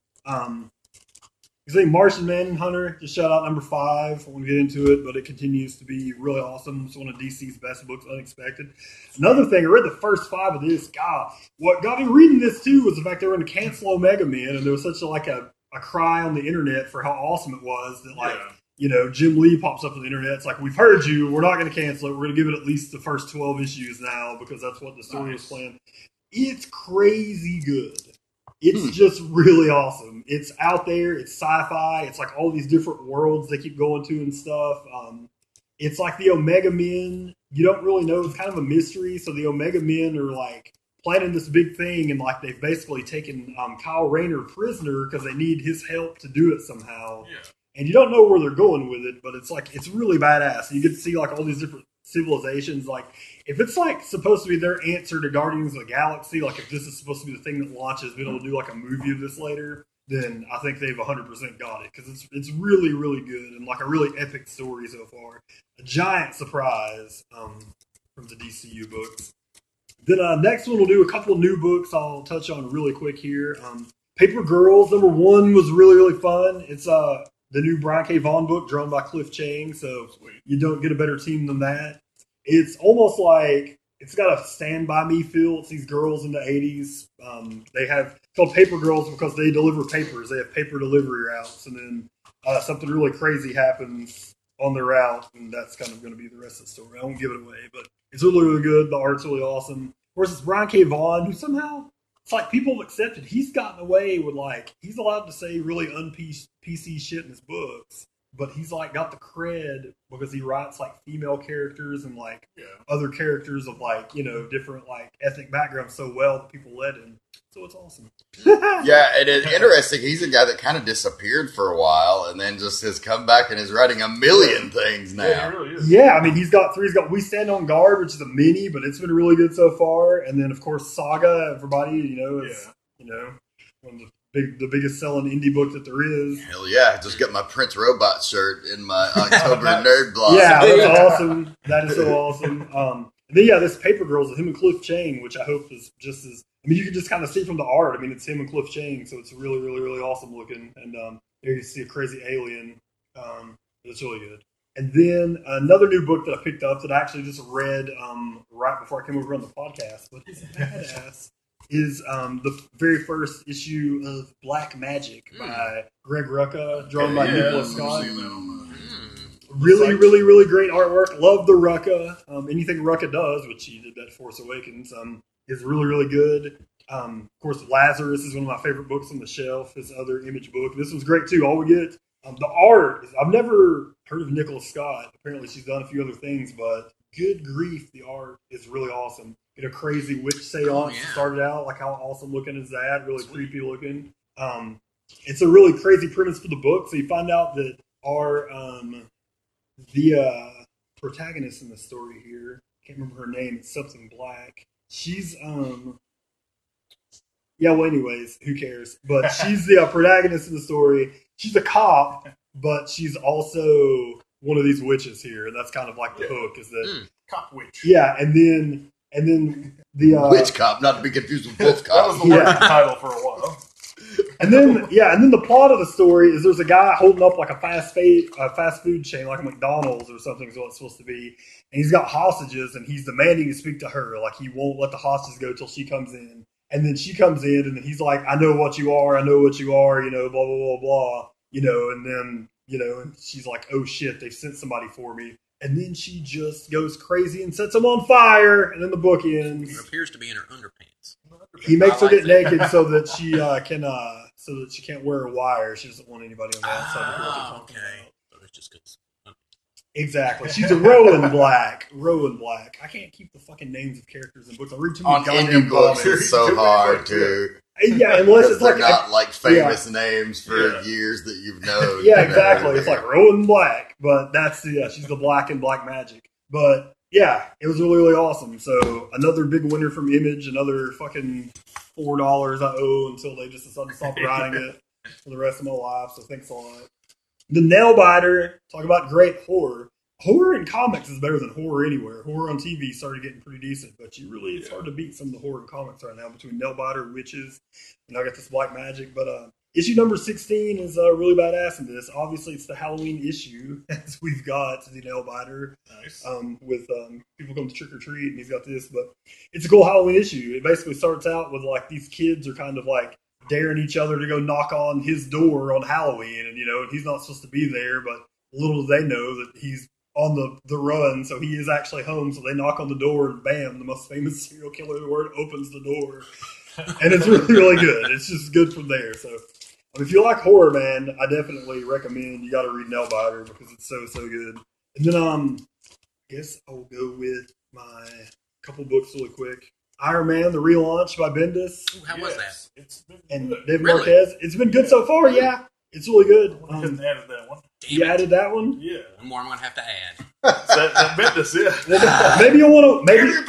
You say Martian Manhunter, just shout out number 5. I want to get into it, but it continues to be really awesome. It's one of DC's best books, Unexpected. Another thing, I read the first 5 of this. God, what got me reading this too was the fact they were going to cancel Omega Men, and there was such a cry on the internet for how awesome it was that Jim Lee pops up on the internet. It's like, we've heard you. We're not going to cancel it. We're going to give it at least the first 12 issues now because that's what the story was planned. It's crazy good. It's just really awesome. It's out there. It's sci-fi. It's like all these different worlds they keep going to and stuff. It's like the Omega Men. You don't really know. It's kind of a mystery. So the Omega Men are like planning this big thing, and like they've basically taken Kyle Rayner prisoner because they need his help to do it somehow. Yeah. And you don't know where they're going with it, but it's really badass. And you get to see like all these different civilizations. Like, if it's like supposed to be their answer to Guardians of the Galaxy, like if this is supposed to be the thing that launches, being able to do like a movie of this later, then I think they've 100% got it, because it's really, really good and like a really epic story so far. A giant surprise from the DCU books. Then next one, we'll do a couple of new books I'll touch on really quick here. Paper Girls, number 1 was really, really fun. It's the new Brian K. Vaughan book drawn by Cliff Chang, so you don't get a better team than that. It's almost like it's got a Stand By Me feel. It's these girls in the 80s. called Paper Girls because they deliver papers. They have paper delivery routes, and then something really crazy happens on the route, and that's kind of going to be the rest of the story. I won't give it away, but it's really, really good. The art's really awesome. Of course, it's Brian K. Vaughan, who somehow, it's like people have accepted. He's gotten away with, like, he's allowed to say really un-PC shit in his books, but he's, like, got the cred because he writes, like, female characters and, like, other characters of, like, you know, different, like, ethnic backgrounds so well that people let him. So it's awesome.
Yeah, and it's interesting. He's a guy that kind of disappeared for a while and then just has come back and is writing a million things now.
Yeah, he really is.
Yeah, I mean, he's got three. He's got We Stand on Guard, which is a mini, but it's been really good so far. And then, of course, Saga, everybody, you know, is, you know, one of the biggest selling indie book that there is.
Hell yeah, just got my Prince Robot shirt in my October Nerd Blog.
Yeah, that's awesome. That is so awesome. And then, this Paper Girls with him and Cliff Chang, which I hope is just as, I mean, you can just kind of see from the art. I mean, it's him and Cliff Chang, so it's really, really, really awesome looking. And you can see a crazy alien. It's really good. And then another new book that I picked up that I actually just read right before I came over on the podcast, but it's badass, is the very first issue of Black Magic by Greg Rucka, drawn by Nicholas Scott. Really, really, really great artwork. Love the Rucka. Anything Rucka does, which he did that Force Awakens, is really, really good. Of course, Lazarus is one of my favorite books on the shelf. His other Image book. This was great too. All we get, the art, I've never heard of Nicholas Scott. Apparently she's done a few other things, but good grief, the art is really awesome. Get a crazy witch seance started out. Like, how awesome looking is that? Really creepy looking. It's a really crazy premise for the book. So you find out that the protagonist in the story here, can't remember her name, it's something Black. She's anyways, who cares? But she's the protagonist in the story. She's a cop, but she's also one of these witches here, and that's kind of like the hook, is that
cop witch.
Yeah, and then the
Witch Cop, not to be confused with Wolf Cop.
That was the working title for a while.
And then the plot of the story is there's a guy holding up like a fast food chain, like a McDonald's or something is what it's supposed to be. And he's got hostages, and he's demanding to speak to her. Like, he won't let the hostages go till she comes in. And then she comes in, and then he's like, I know what you are, you know, blah, blah, blah, blah. You know, and then, you know, and she's like, oh shit, they've sent somebody for me. And then she just goes crazy and sets him on fire, and then the book ends.
It appears to be in her underpants.
He makes her get naked so that she can't wear a wire. She doesn't want anybody on the outside to hear what they're talking about.
So it's just good.
Exactly. She's a Rowan Black. I can't keep the fucking names of characters in books. I read too many
On
goddamn
indie books,
comics.
it's so hard to.
Yeah, unless it's
they're
like
not like famous names for years that you've known.
Yeah, exactly. It's like Rowan Black, but that's she's the Black in Black Magic. But yeah, it was really, really awesome. So another big winner from Image, another fucking $4 I owe until they just decide to stop writing it for the rest of my life. So thanks a lot. The Nailbiter, talk about great horror. Horror in comics is better than horror anywhere. Horror on TV started getting pretty decent, but it's hard to beat some of the horror in comics right now between Nailbiter, Witches, and I got this Black Magic. But issue number 16 is really badass in this. Obviously, it's the Halloween issue, as we've got the Nailbiter.
Nice.
With people come to trick or treat, and he's got this. But it's a cool Halloween issue. It basically starts out with like these kids are kind of like daring each other to go knock on his door on Halloween, and and he's not supposed to be there, but little do they know that he's on the run, so he is actually home. So they knock on the door, and bam, the most famous serial killer in the world opens the door, and it's really, really good. It's just good from there. So if you like horror, man, I definitely recommend you got to read Nailbiter because it's so good. And then I guess I'll go with my couple books really quick. Iron Man, the relaunch by Bendis.
Ooh, how was that?
It's been
And
good.
David
Really?
Marquez. It's been good so far, yeah. It's really good.
I couldn't add that one.
You added that one?
Yeah.
One more I'm going to have to add.
That Bendis, yeah.
Maybe you want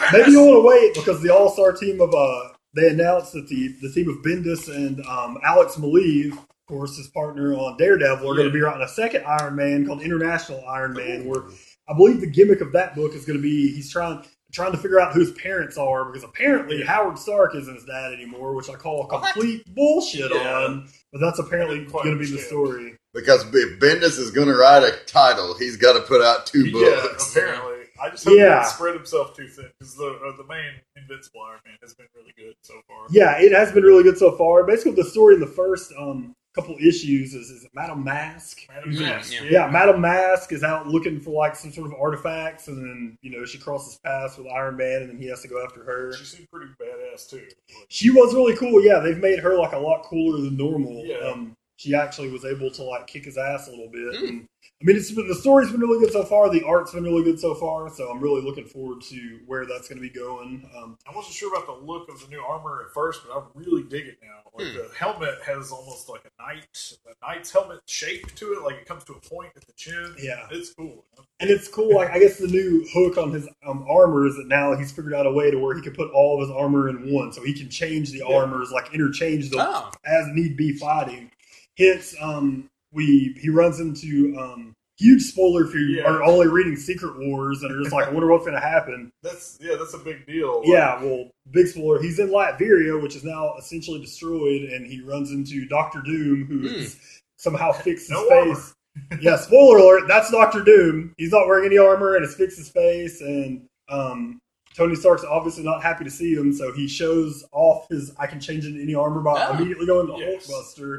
to wait because the All-Star team of they announced that the team of Bendis and Alex Maleev, of course, his partner on Daredevil, are going to be writing a second Iron Man called International Iron Man, where I believe the gimmick of that book is going to be he's trying to figure out who his parents are, because apparently Howard Stark isn't his dad anymore, which I call complete bullshit on. But that's apparently going to be the story.
Because if Bendis is going to write a title, he's got to put out two books.
Yeah, apparently. I just hope he
Yeah.
doesn't spread himself too thin because the main Invincible Iron Man has been really good so far.
Yeah, it has been really good so far. Basically, the story in the first couple issues is Madame Mask.
Madam Mask.
Yeah, Madame Mask is out looking for like some sort of artifacts, and then she crosses paths with Iron Man, and then he has to go after her.
She seemed pretty badass too.
She was really cool. Yeah, they've made her like a lot cooler than normal.
Yeah.
She actually was able to like kick his ass a little bit. And, I mean, the story's been really good so far. The art's been really good so far. So I'm really looking forward to where that's going to be going.
I wasn't sure about the look of the new armor at first, but I really dig it now. Like the helmet has almost like a knight's helmet shape to it. Like it comes to a point at the chin.
Yeah,
it's cool.
And it's cool. Like I guess the new hook on his armor is that now he's figured out a way to where he can put all of his armor in one, so he can change the armors, like interchange them as need be fighting. Hence, he runs into huge spoiler if you are only reading Secret Wars and are just like, I wonder what's going to happen.
That's a big deal.
Yeah, well, big spoiler. He's in Latveria, which is now essentially destroyed, and he runs into Doctor Doom, who has somehow fixed his face. Yeah, spoiler alert, that's Doctor Doom. He's not wearing any armor and has fixed his face, and Tony Stark's obviously not happy to see him, so he shows off his I can change into any armor by immediately going to Hulkbuster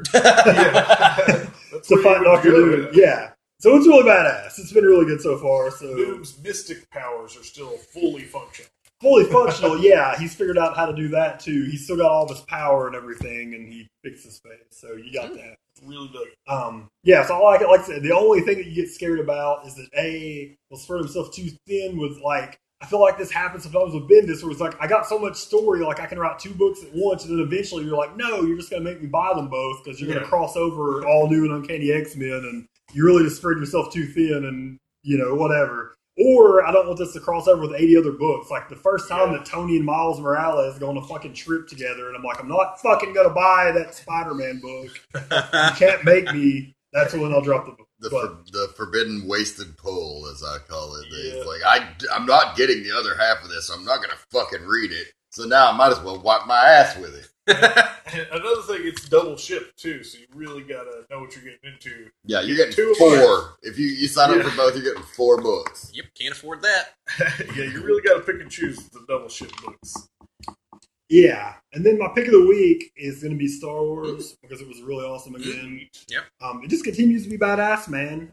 to fight Doctor Doom. Yeah. So it's really badass. It's been really good so far. So
Doom's mystic powers are still fully functional.
Fully functional, yeah. He's figured out how to do that too. He's still got all of his power and everything, and he fixed his face. So you got that.
Really good.
Yeah, so I like it. Like I said, the only thing that you get scared about is that will spread himself too thin with like. I feel like this happens sometimes with Bendis, where it's like, I got so much story, like I can write 2 books at once, and then eventually you're like, no, you're just going to make me buy them both, because you're going to cross over all new and Uncanny X-Men, and you really just spread yourself too thin, and, whatever. Or, I don't want this to cross over with 80 other books. Like, the first time that Tony and Miles Morales go on a fucking trip together, and I'm like, I'm not fucking going to buy that Spider-Man book. You can't make me. That's when I'll drop the book.
The forbidden wasted pull, as I call it. It's like, I'm not getting the other half of this. So I'm not going to fucking read it. So now I might as well wipe my ass with it.
And another thing, it's double shipped too, so you really got to know what you're getting into.
Yeah, you're getting 4. If you sign up for both, you're getting 4 books.
Yep, can't afford that.
Yeah, you really got to pick and choose the double shipped books.
Yeah, and then my pick of the week is going to be Star Wars because it was really awesome again.
Yep.
It just continues to be badass, man.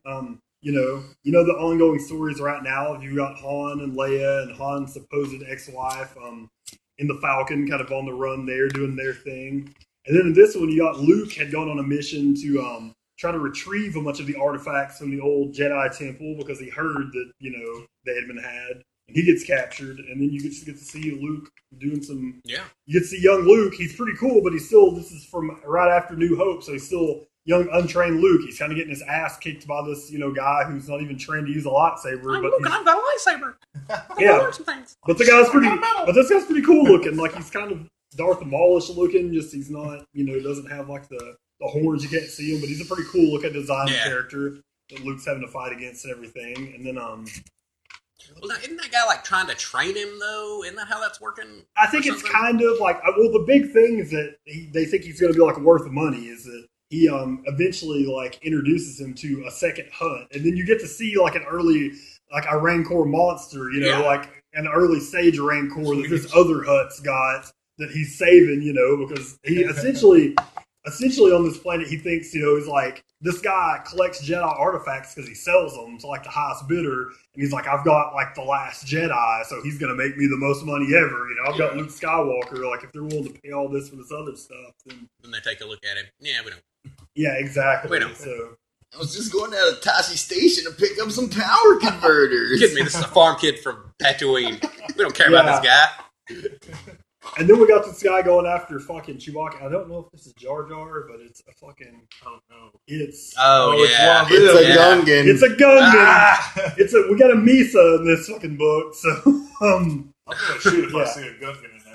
The ongoing stories right now. You got Han and Leia and Han's supposed ex-wife in the Falcon, kind of on the run there, doing their thing. And then in this one, you got Luke had gone on a mission to try to retrieve a bunch of the artifacts from the old Jedi Temple because he heard that they had been had. And he gets captured, and then you just get to see Luke doing some. Yeah. You get to see young Luke. He's pretty cool, but this is from right after New Hope, so he's still young, untrained Luke. He's kind of getting his ass kicked by this, guy who's not even trained to use a lightsaber.
I've got a lightsaber.
Yeah. But this guy's pretty cool looking. Like, he's kind of Darth Maulish looking, just he's not, doesn't have like the horns, you can't see him, but he's a pretty cool looking design character that Luke's having to fight against and everything. And then,
well, now, isn't that guy like trying to train him though? Isn't that how that's working?
I think it's kind of like, the big thing is that they think he's going to be like worth money. Is that he eventually like introduces him to a second hunt, and then you get to see like an early like a Rancor monster, like an early stage Rancor that this other hut's got that he's saving, because he essentially on this planet, he thinks, he's like, this guy collects Jedi artifacts because he sells them to like the highest bidder. And he's like, I've got like the last Jedi, so he's going to make me the most money ever. I've got Luke Skywalker. Like, if they're willing to pay all this for this other stuff, then
they take a look at him. Yeah, we don't.
Yeah, exactly.
We don't.
So
I was just going down to Tashi Station to pick up some power converters.
Kidding me? This is a farm kid from Tatooine. We don't care about this guy.
And then we got this guy going after fucking Chewbacca. I don't know if this is Jar Jar, but it's a fucking.
Oh no!
It's
a Gungan.
It's a Gungan. We got a Misa in this fucking book, so
I'm gonna shoot if I see a Gungan in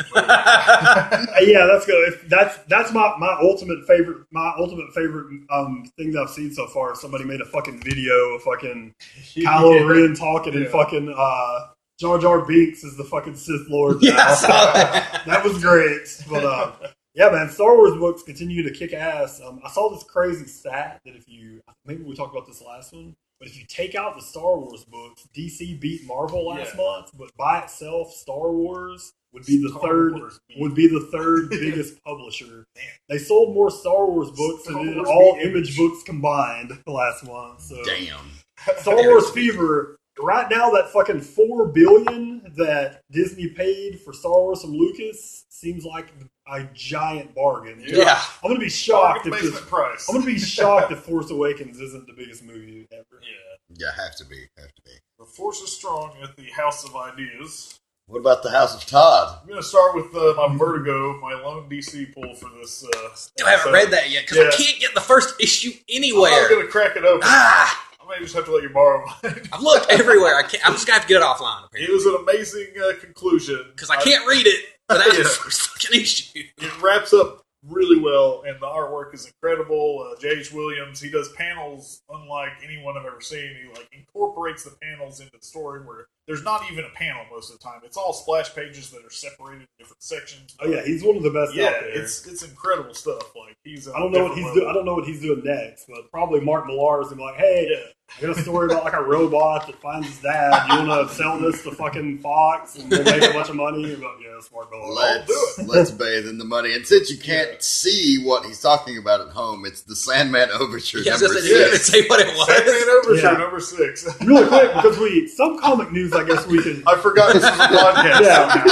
that book.
Yeah, that's good. That's my ultimate favorite. My ultimate favorite thing that I've seen so far. Somebody made a fucking video of fucking Kylo Ren talking and fucking. Jar Jar Binks is the fucking Sith Lord now. That was great. But yeah, man, Star Wars books continue to kick ass. I saw this crazy stat that maybe we talked about this last one, But if you take out the Star Wars books, DC beat Marvel last month, but by itself, Star Wars would be the third biggest publisher. Damn. They sold more Star Wars books than all Image books combined last month. So.
Damn.
Star Wars Fever. Right now, that fucking $4 billion that Disney paid for Star Wars from Lucas seems like a giant bargain.
Yeah.
I'm gonna be shocked
price.
I'm gonna be shocked if Force Awakens isn't the biggest movie ever.
Yeah, have to be.
The Force is strong at the House of Ideas.
What about the House of Todd?
I'm going to start with my Vertigo, my lone DC pull for this.
Still haven't read that yet because I can't get the first issue anywhere.
I'm going to crack it open. I may just have to let you borrow mine.
I've looked everywhere. I'm just going to have to get it offline. Apparently.
It was an amazing conclusion.
Because I can't read it without the first fucking issue.
It wraps up really well, and the artwork is incredible. J.H. Williams, he does panels unlike anyone I've ever seen. He incorporates the panels into the story where there's not even a panel most of the time. It's all splash pages that are separated in different sections.
Oh yeah, he's one of the best out there.
It's incredible stuff.
I don't know what he's doing next, but probably Mark Millar is gonna be like, hey, I got a story about like a robot that finds his dad. You want to sell this to fucking Fox and we'll make a bunch of money? But yes, Mark Millar.
Let's bathe in the money. And since you can't see what he's talking about at home, it's the Sandman Overture number 6.
Didn't even say what it was.
Sandman Overture number 6.
Really quick, because some comic news, I guess we could.
I forgot this was a podcast.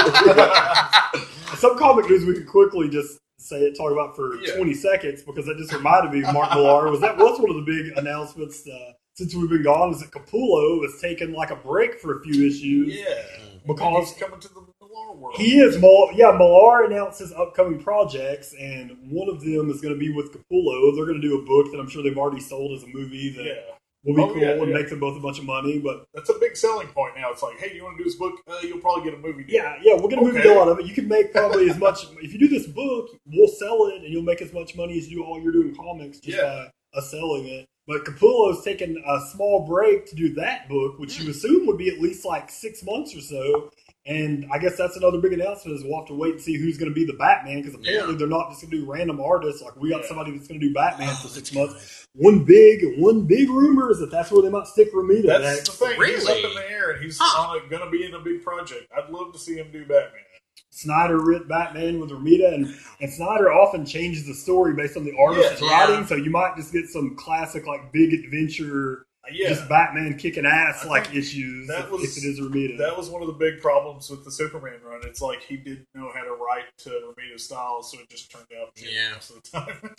Some comic news we could quickly just talk about for 20 seconds because that just reminded me of Mark Millar. Was one of the big announcements since we've been gone? Is that Capullo has taken like a break for a few issues?
Yeah,
because
he's coming to the Millar world.
He is. Millar announced his upcoming projects, and one of them is going to be with Capullo. They're going to do a book that I'm sure they've already sold as a movie that will be cool and make them both a bunch of money. But
that's a big selling point now. It's like, hey, you want to do this book? You'll probably get a movie deal.
Yeah, we'll get a movie deal out of it. You can make probably as much. If you do this book, we'll sell it, and you'll make as much money as you do all you're doing comics just by us selling it. But Capullo's taken a small break to do that book, which you assume would be at least like 6 months or so. And I guess that's another big announcement is we'll have to wait and see who's going to be the Batman because apparently they're not just going to do random artists. Like we got somebody that's going to do Batman for 6 months. One big rumor is that's where they might stick Romita.
That's the thing. Really? He's up in the air and he's going to be in a big project. I'd love to see him do Batman.
Snyder writ Batman with Romita, and Snyder often changes the story based on the artist's writing, so you might just get some classic like big adventure, just Batman kicking ass like issues if it is Romita.
That was one of the big problems with the Superman run. It's like he didn't know how to write to Romita's style, so it just turned out most of the time.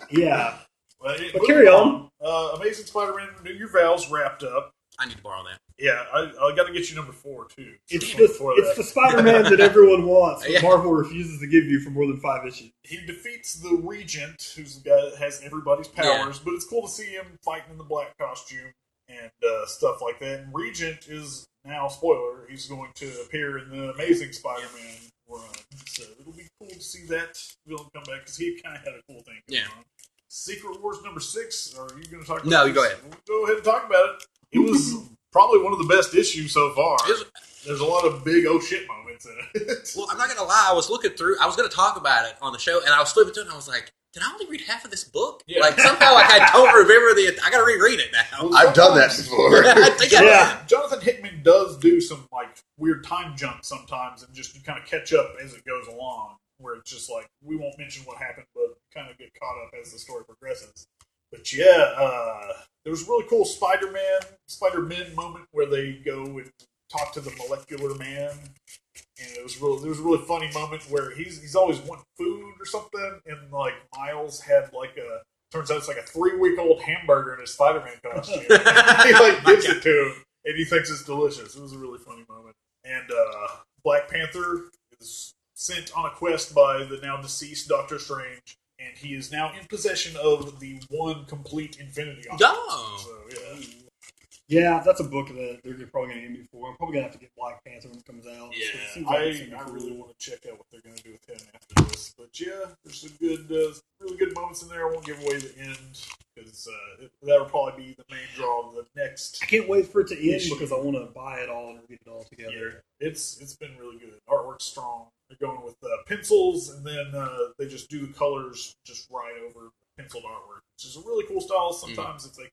But
carry on.
Amazing Spider-Man New Year Vows wrapped up.
I need to borrow that.
Yeah, I got to get you number 4 too.
It's the Spider-Man that everyone wants, but Marvel refuses to give you for more than 5 issues.
He defeats the Regent, who's the guy that has everybody's powers, but it's cool to see him fighting in the black costume and stuff like that. And Regent is now, spoiler, he's going to appear in the Amazing Spider-Man run, so it'll be cool to see that villain come back because he kind of had a cool thing going on. Secret Wars number 6. Are you going to talk about
No,
this?
you go ahead.
We'll go ahead and talk about it. It was probably one of the best issues so far. There's a lot of big oh shit moments in it.
Well, I'm not going to lie. I was looking through. I was going to talk about it on the show, and I was flipping through it, and I was like, did I only read half of this book? Yeah. Like, somehow I don't remember I got to reread it now.
I've done that before.
Jonathan Hickman does do some, like, weird time jumps sometimes, and just you kind of catch up as it goes along, where it's just like, we won't mention what happened, but kind of get caught up as the story progresses. But there was a really cool Spider-Man moment where they go and talk to the molecular man, and there was a really funny moment where he's always wanting food or something, and like Miles had turns out it's like a 3-week-old hamburger in his Spider-Man costume. He like gives it to him, and he thinks it's delicious. It was a really funny moment. And Black Panther is sent on a quest by the now deceased Doctor Strange. And he is now in possession of the one complete Infinity Gauntlet. So,
yeah, that's a book that they're probably going to aim me for. I'm probably going to have to get Black Panther when it comes out.
Yeah, I really want to check out what they're going to do with him after this. But there's some good, really good moments in there. I won't give away the end because that will probably be the main draw of the next.
I can't wait for it to end because I want to buy it all and read it all together.
Yeah, it's been really good. Artwork's strong. They're going with pencils, and then they just do the colors just right over penciled artwork, which is a really cool style. Sometimes if they can get it to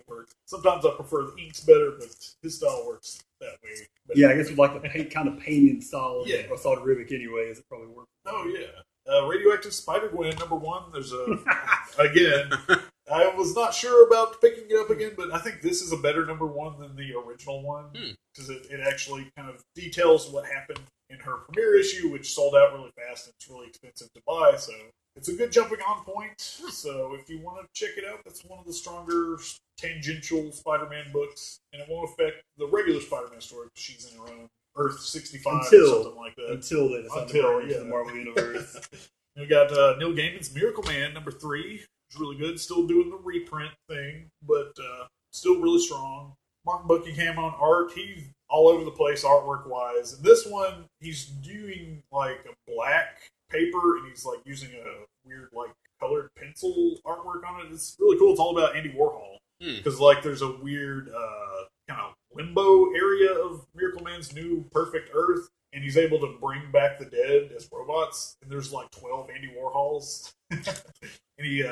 works. Sometimes I prefer the inks better, but his style works that way.
Yeah, I guess with like the kind of painted style
Yeah.
of Assault Ribic anyways, it probably works.
Oh, yeah. Radioactive Spider-Gwen, #1. There's again, I was not sure about picking it up again, but I think this is a better #1 than the original one. Because it actually kind of details what happened in her premiere issue, which sold out really fast and it's really expensive to buy, so it's a good jumping on point. So if you want to check it out, that's one of the stronger tangential Spider-Man books, and it won't affect the regular Spider-Man story because she's in her own Earth 65 or something like that.
Until they decide to bring it to the Marvel Universe.
We got Neil Gaiman's Miracle Man #3. It's really good. Still doing the reprint thing, but still really strong. Martin Buckingham on art. He's all over the place artwork-wise. And this one, he's doing like a black paper, and he's like using a weird like colored pencil artwork on it. It's really cool. It's all about Andy Warhol. Because like there's a weird kind of limbo area of Miracle Man's new perfect Earth, and he's able to bring back the dead as robots. And there's like 12 Andy Warhols, and he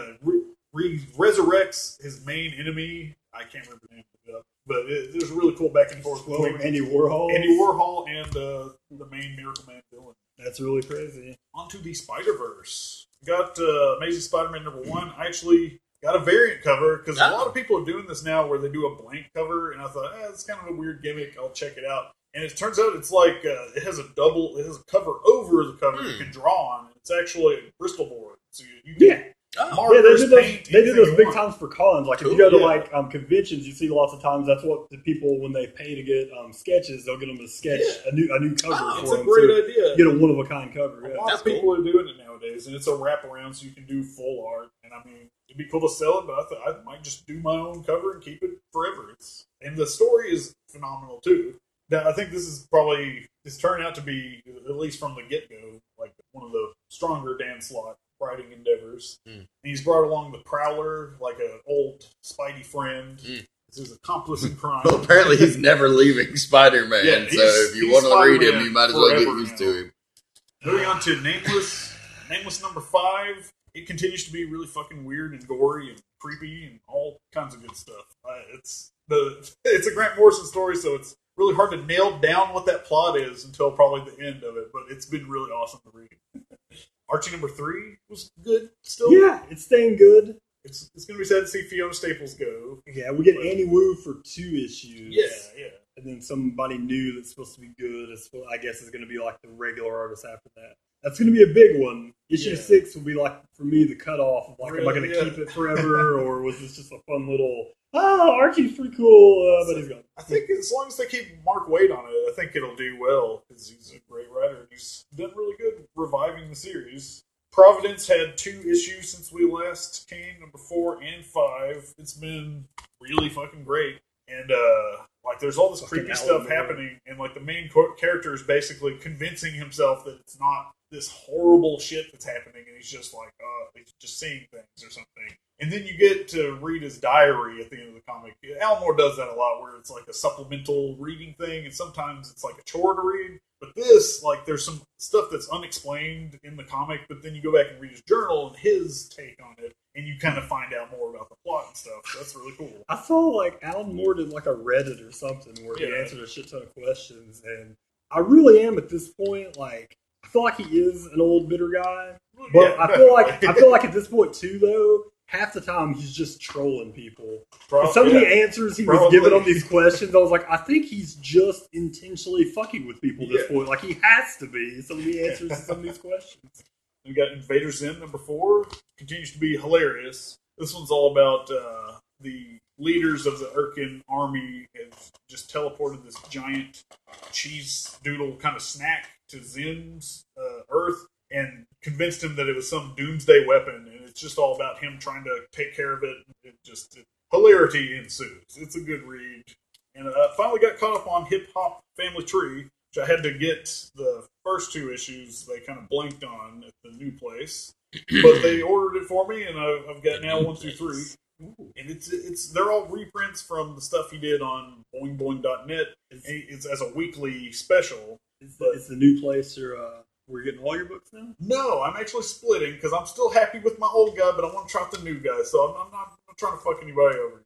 resurrects his main enemy. I can't remember the name of it, but there's a really cool back and forth between
Andy Warhol
and the main Miracle Man villain.
That's really crazy.
Onto the Spider-Verse. Got Amazing Spider-Man #1. I actually got a variant cover because a lot of people are doing this now where they do a blank cover, and I thought, it's kind of a weird gimmick. I'll check it out. And it turns out it's like it has a cover over the cover you can draw on. It's actually a Bristol board, so you can markers,
they do those big
want.
times for cons. Like if you go to like conventions, you see lots of times that's what the people when they pay to get sketches, they'll get them to sketch a new cover for
it's
them.
a great idea.
Get a one of a kind cover.
A lot of people are doing it nowadays, and it's a wraparound, so you can do full art. And I mean, it'd be cool to sell it, but I thought I might just do my own cover and keep it forever. And the story is phenomenal too. Now, I think it's turned out to be, at least from the get-go, like one of the stronger Dan Slott writing endeavors. And he's brought along the Prowler, like an old Spidey friend. It's his accomplice in crime.
Well, apparently he's never leaving Spider-Man, so if you want to read him, you might as well get used to him.
Moving on to Nameless #5. It continues to be really fucking weird and gory and creepy and all kinds of good stuff. It's a Grant Morrison story, so it's really hard to nail down what that plot is until probably the end of it, but it's been really awesome to read. Archie #3 was good still.
Yeah, it's staying good.
It's going to be sad to see Fiona Staples go.
Yeah, we get Annie Wu for 2 issues.
Yeah.
And then somebody new that's supposed to be good, I guess, is going to be like the regular artist after that. That's going to be a big one. Issue 6 will be like, for me, the cutoff of like, am I going to keep it forever, or was this just a fun little, Archie's pretty cool, but he's gone.
I think as long as they keep Mark Waid on it, I think it'll do well, because he's a great writer. He's done really good reviving the series. Providence had 2 issues since we last came, #4 and 5. It's been really fucking great. And, like, there's all this creepy stuff happening, and, like, the main character is basically convincing himself that it's not this horrible shit that's happening, and he's just like, he's just seeing things or something. And then you get to read his diary at the end of the comic. Alan Moore does that a lot, where it's like a supplemental reading thing, and sometimes it's like a chore to read. But this, like, there's some stuff that's unexplained in the comic, but then you go back and read his journal and his take on it, and you kind of find out more about the plot and stuff. So that's really cool.
I saw, like, Alan Moore did, like, a Reddit or something where he answered a shit ton of questions, and I really am, at this point, like, I feel like he is an old, bitter guy. But I feel like at this point, too, though, half the time he's just trolling people. Some of the answers he was giving on these questions, I was like, I think he's just intentionally fucking with people at this point. Like, he has to be. Some of the answers to some of these questions.
We got Invader Zim #4. Continues to be hilarious. This one's all about the leaders of the Urkin army have just teleported this giant cheese doodle kind of snack to Zim's Earth and convinced him that it was some doomsday weapon, and it's just all about him trying to take care of it. Hilarity ensues. It's a good read. And I finally got caught up on Hip Hop Family Tree, which I had to get the first 2 issues they kind of blanked on at the new place. But they ordered it for me, and I've got now 1 through 3. And they're all reprints from the stuff he did on boingboing.net. It's as a weekly special.
It's the new place we're getting all your books now?
No, I'm actually splitting because I'm still happy with my old guy, but I want to try out the new guy. So I'm not trying to fuck anybody over yet.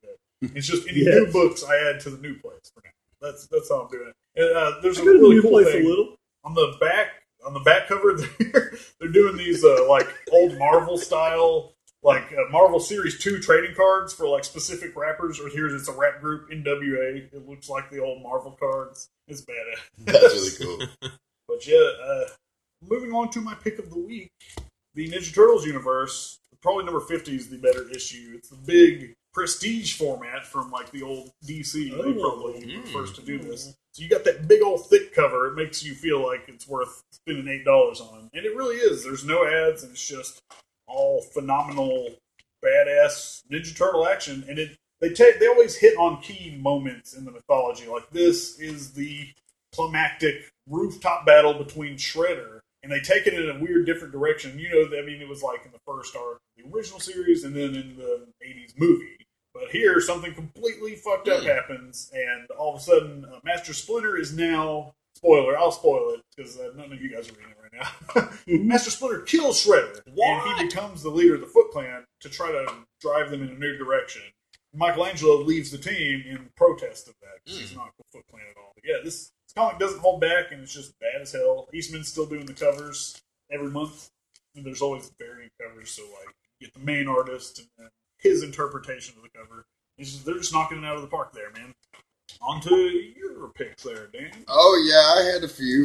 It's just any new books I add to the new place for now. That's how I'm doing it. And, there's a really cool thing on the back cover. They're doing these like old Marvel style, like Marvel Series 2 trading cards for like specific rappers. Or here's it's a rap group, NWA. It looks like the old Marvel cards. It's badass.
That's really cool.
But yeah, moving on to my pick of the week, the Ninja Turtles universe. Probably number 50 is the better issue. It's the big prestige format from like the old DC. They probably were first to do this. So you got that big old thick cover. It makes you feel like it's worth spending $8 on, and it really is. There's no ads, and it's just all phenomenal, badass Ninja Turtle action. And they always hit on key moments in the mythology. Like this is the climactic rooftop battle between Shredder. And they take it in a weird, different direction. You know, I mean, it was like in the first arc of the original series and then in the 80s movie. But here, something completely fucked up happens, and all of a sudden, Master Splinter is now... Spoiler, I'll spoil it, because none of you guys are reading it right now. Master Splinter kills Shredder, and he becomes the leader of the Foot Clan to try to drive them in a new direction. Michelangelo leaves the team in protest of that, because he's not a Foot Clan at all. But yeah, this comic doesn't hold back, and it's just bad as hell. Eastman's still doing the covers every month, and there's always variant covers, so like you get the main artist and then his interpretation of the cover. They're just knocking it out of the park there, man. On to your picks there, Dan.
Oh, yeah, I had a few.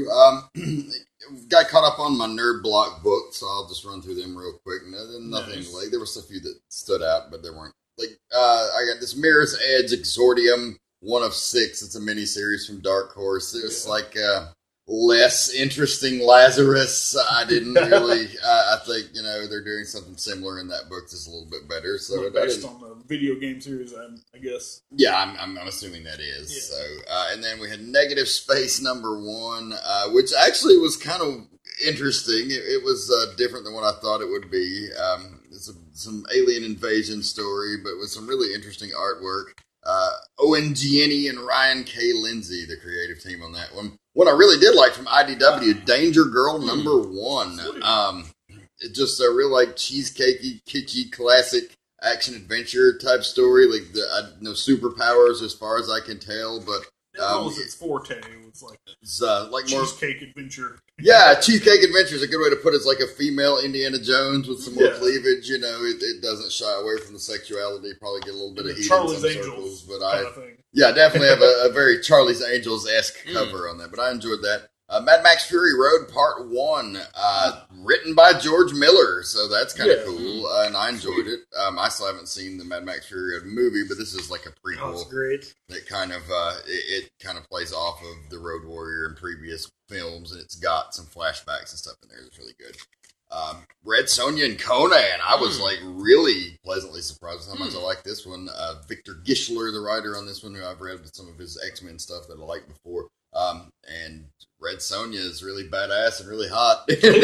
Got caught up on my Nerd Block book, so I'll just run through them real quick. Nothing like, there was a few that stood out, but there weren't. Like, I got this Mirror's Edge Exordium 1 of 6. It's a mini-series from Dark Horse. It was like less interesting Lazarus. I didn't really... I think, they're doing something similar in that book that's a little bit better. So
based on the video game series, I guess.
Yeah, I'm assuming that is. Yeah. So, and then we had Negative Space number 1, which actually was kind of interesting. It was different than what I thought it would be. It's some alien invasion story, but with some really interesting artwork. Owen Gianni and Ryan K. Lindsay, the creative team on that one. What I really did like from IDW, Danger Girl number 1. It's just a real like cheesecakey, kitschy, classic action adventure type story. Like no superpowers as far as I can tell, but
it's forte. It's
like
cheesecake adventure.
Yeah, cheesecake adventure is a good way to put it. It's like a female Indiana Jones with some more cleavage. It doesn't shy away from the sexuality. Probably get a little bit of heat
Charlie's
in some
Angels,
circles, but definitely have a very Charlie's Angels-esque cover on that. But I enjoyed that. Mad Max Fury Road Part 1, written by George Miller, so that's kind of cool, and I enjoyed it. I still haven't seen the Mad Max Fury Road movie, but this is like a prequel.
That's great.
That kind of it kind of plays off of the Road Warrior and previous films, and it's got some flashbacks and stuff in there that's really good. Red Sonja and Conan, I was like really pleasantly surprised with how much I like this one. Victor Gischler, the writer on this one, who I've read some of his X-Men stuff that I liked before. And Red Sonja is really badass and really hot.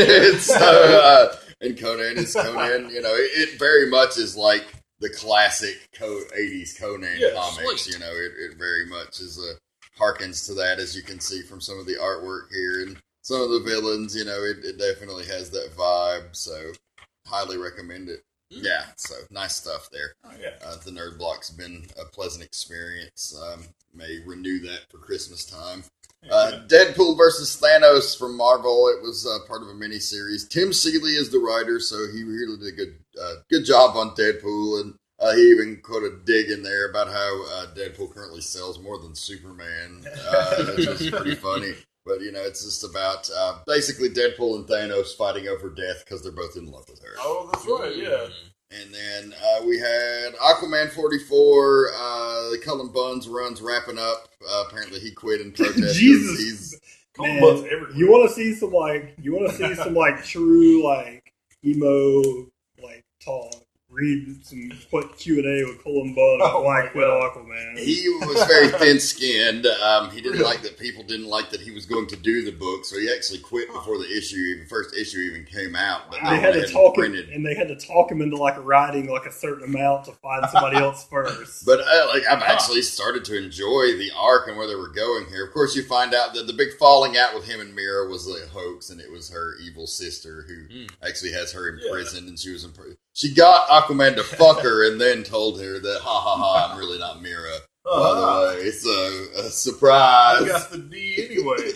And Conan is Conan. It very much is like the classic 80s Conan comics. Sweet. It very much is harkens to that, as you can see from some of the artwork here and some of the villains. It definitely has that vibe. So highly recommend it. Yeah, so nice stuff there.
Oh, yeah.
The Nerd Block's been a pleasant experience. May renew that for Christmas time. Deadpool versus Thanos from Marvel. It was part of a mini-series. Tim Seeley is the writer, so he really did a good job on Deadpool, and he even quoted a dig in there about how Deadpool currently sells more than Superman, which was pretty funny. But, it's just about basically Deadpool and Thanos fighting over death because they're both in love with her.
Oh, that's right, yeah.
And then we had Aquaman 44. The Cullen Buns run's wrapping up. Apparently he quit in protest.
Jesus.
Cullen Buns everywhere.
You want to see some true emo talk. Read some Q&A with Cullen Bunn about why he quit Aquaman.
He was very thin-skinned. He didn't like that people didn't like that he was going to do the book, so he actually quit before the first issue even came out. But
they had to talk him, and they had to talk him into writing a certain amount to find somebody else first.
But I've actually started to enjoy the arc and where they were going here. Of course, you find out that the big falling out with him and Mira was a hoax, and it was her evil sister who actually has her imprisoned, and she was imprisoned. she got Aquaman to fuck her and then told her that, ha ha ha, I'm really not Mira. By the way, so a surprise.
I got the D anyway.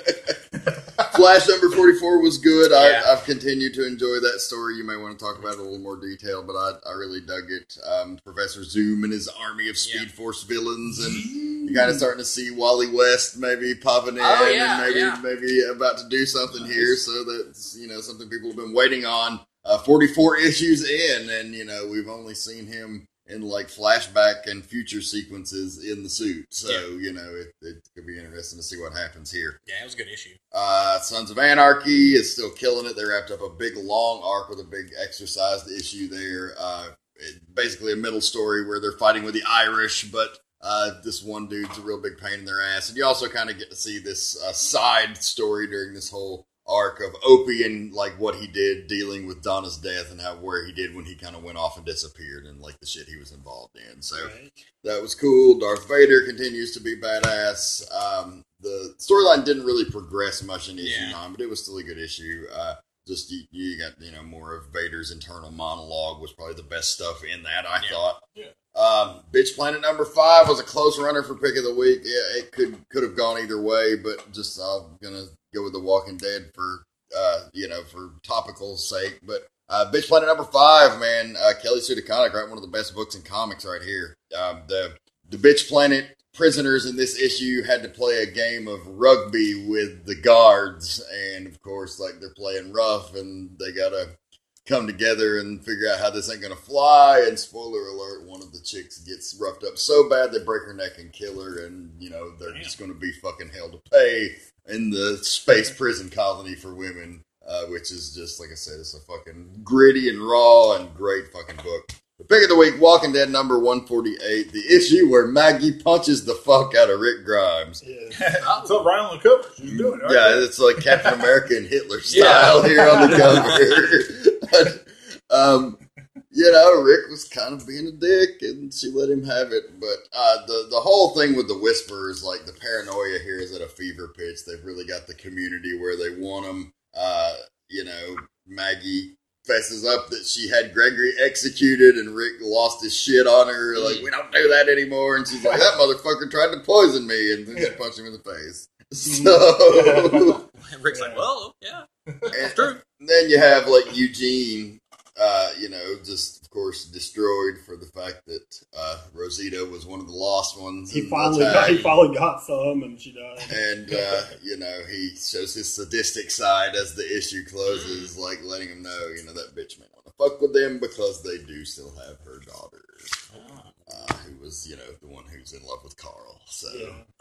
Flash number 44 was good. I've continued to enjoy that story. You may want to talk about it in a little more detail, but I really dug it. Professor Zoom and his army of Speed Force villains, and you're kind of starting to see Wally West maybe popping in and maybe about to do something here. So that's something people have been waiting on. 44 issues in, and we've only seen him in like flashback and future sequences in the suit. So, it could be interesting to see what happens here.
Yeah, it was a good issue.
Sons of Anarchy is still killing it. They wrapped up a big long arc with a big exercised issue there. Basically a middle story where they're fighting with the Irish, but this one dude's a real big pain in their ass. And you also kind of get to see this side story during this whole arc of Opie and like what he did dealing with Donna's death and where he did when he kind of went off and disappeared and like the shit he was involved in. So that was cool. Darth Vader continues to be badass. The storyline didn't really progress much in issue 9, but it was still a good issue. Just you got more of Vader's internal monologue was probably the best stuff in that, I thought. Bitch Planet number 5 was a close runner for pick of the week. Yeah, it could have gone either way, but just I'm gonna go with The Walking Dead for for topical sake. But Bitch Planet number 5, man, Kelly Sue DeConnick, right, one of the best books in comics right here. The Bitch Planet prisoners in this issue had to play a game of rugby with the guards, and of course, like, they're playing rough, and they gotta come together and figure out how this ain't gonna fly. And spoiler alert, one of the chicks gets roughed up so bad they break her neck and kill her, and they're just gonna be fucking hell to pay in the space prison colony for women, which is just, like I said, it's a fucking gritty and raw and great fucking book. The pick of the week, Walking Dead number 148, the issue where Maggie punches the fuck out of Rick Grimes.
What's up, right on the cover? She's doing it, right?
Yeah, it's like Captain America and Hitler style here on the cover. Rick was kind of being a dick, and she let him have it. But the whole thing with the Whisperers, like the paranoia here is at a fever pitch. They've really got the community where they want them. Maggie fesses up that she had Gregory executed, and Rick lost his shit on her. Like, we don't do that anymore. And she's like, that motherfucker tried to poison me, and then she punched him in the face. So
Rick's like, well, yeah, it's true.
And then you have like Eugene, just of course destroyed for the fact that Rosita was one of the lost ones.
He finally got some, and she died.
And he shows his sadistic side as the issue closes, like letting him know, that bitch may want to fuck with them because they do still have her daughter, who was the one who's in love with Carl. So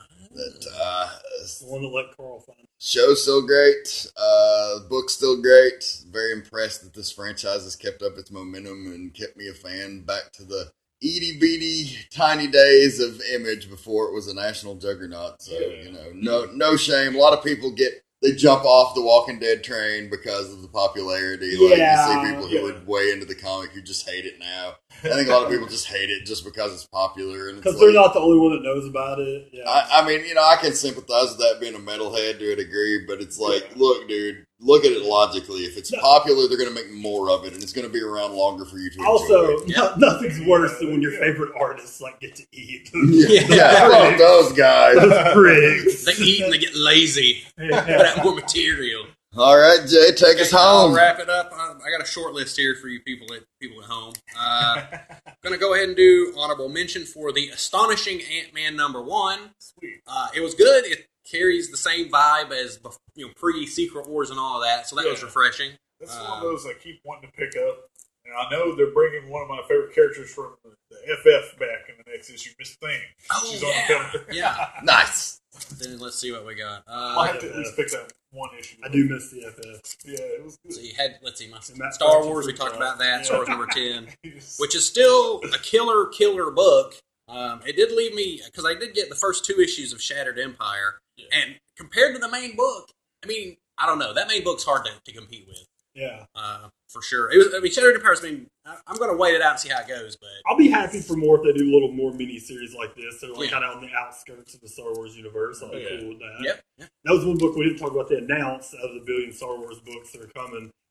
the one that let Carl find.
Show's still great. Book's still great. Very impressed that this franchise has kept up its momentum and kept me a fan back to the itty bitty tiny days of Image before it was a national juggernaut. So no shame. A lot of people jump off the Walking Dead train because of the popularity. Like, you see people who are way into the comic who just hate it now. I think a lot of people just hate it just because it's popular.
Because they're not the only one that knows about it. Yeah.
I mean, I can sympathize with that being a metalhead to a degree, but it's like, look, dude, look at it logically. If it's popular, they're going to make more of it, and it's going to be around longer for you to enjoy.
Nothing's worse than when your favorite artists get to eat.
Fuck those guys.
Those prigs.
They eat and they get lazy. Put out more material.
All right, Jay, take us home.
I'll wrap it up. I got a short list here for you people at home. I'm going to go ahead and do honorable mention for the Astonishing Ant-Man number 1.
Sweet.
It was good. It carries the same vibe as pre-Secret Wars and all of that, so that was refreshing.
That's one of those I keep wanting to pick up. And I know they're bringing one of my favorite characters from the FF back in the next issue, Miss Thing.
Oh,
She's on the cover.
Yeah.
Nice.
Then let's see what we got.
I'll have to at least pick up one issue.
I do miss the FF.
Yeah, it was good.
So you had, let's see, Star Wars, we talked about that, Star Wars number 10, which is still a killer book. It did leave me, because I did get the first 2 issues of Shattered Empire, and compared to the main book, I mean, I don't know, that main book's hard to compete with.
Yeah.
For sure. Shattered Empire's I'm going to wait it out and see how it goes, but
I'll be happy for more if they do a little more mini-series like this. They're kind of on the outskirts of the Star Wars universe. I'll be cool with that.
Yep.
That was one book we didn't talk about. They announced out of the billion Star Wars books that are coming.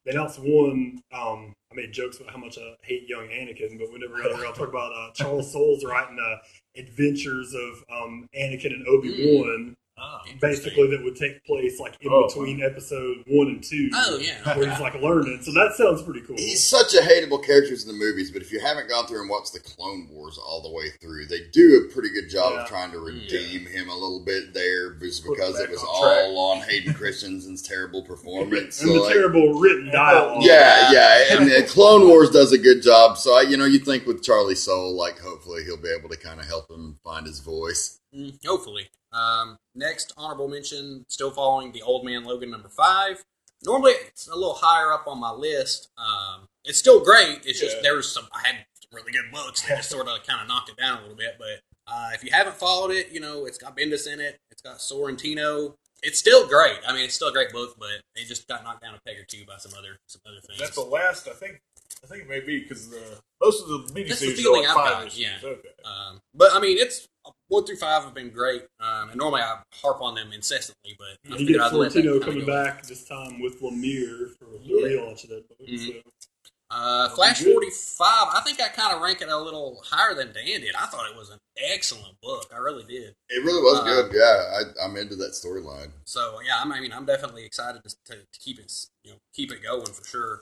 they announced one. I made jokes about how much I hate young Anakin, but we never got around to talk about Charles Soule's writing Adventures of Anakin and Obi-Wan. Basically, that would take place like in between episode 1 and 2.
Oh yeah,
where he's like learning. So that sounds pretty cool.
He's such a hateable character in the movies, but if you haven't gone through and watched the Clone Wars all the way through, they do a pretty good job of trying to redeem him a little bit there, just because it was all on Hayden Christensen's terrible performance
and the terrible written dialogue.
Yeah, and Clone Wars does a good job. So you think with Charlie Soule, like hopefully he'll be able to kind of help him find his voice.
Hopefully. Next honorable mention, still following the Old Man Logan number 5. Normally it's a little higher up on my list. It's still great. It's just I had some really good books that just sort of kind of knocked it down a little bit. But if you haven't followed it, it's got Bendis in it. It's got Sorrentino. It's still great. I mean, it's still a great book, but it just got knocked down a peg or two by some other things.
That's the last. I think it may be because most of the miniseries are like 5 issues.
Yeah. Okay. But I mean, it's 1 through 5 have been great, and normally I harp on them incessantly. But
you get Sorrentino coming back this time with Lemire for the relaunch of that book.
Mm-hmm. Flash 45. I think I kind of rank it a little higher than Dan did. I thought it was an excellent book. I really did.
It really was good. Yeah, I'm into that storyline.
So yeah, I'm definitely excited to keep it going for sure.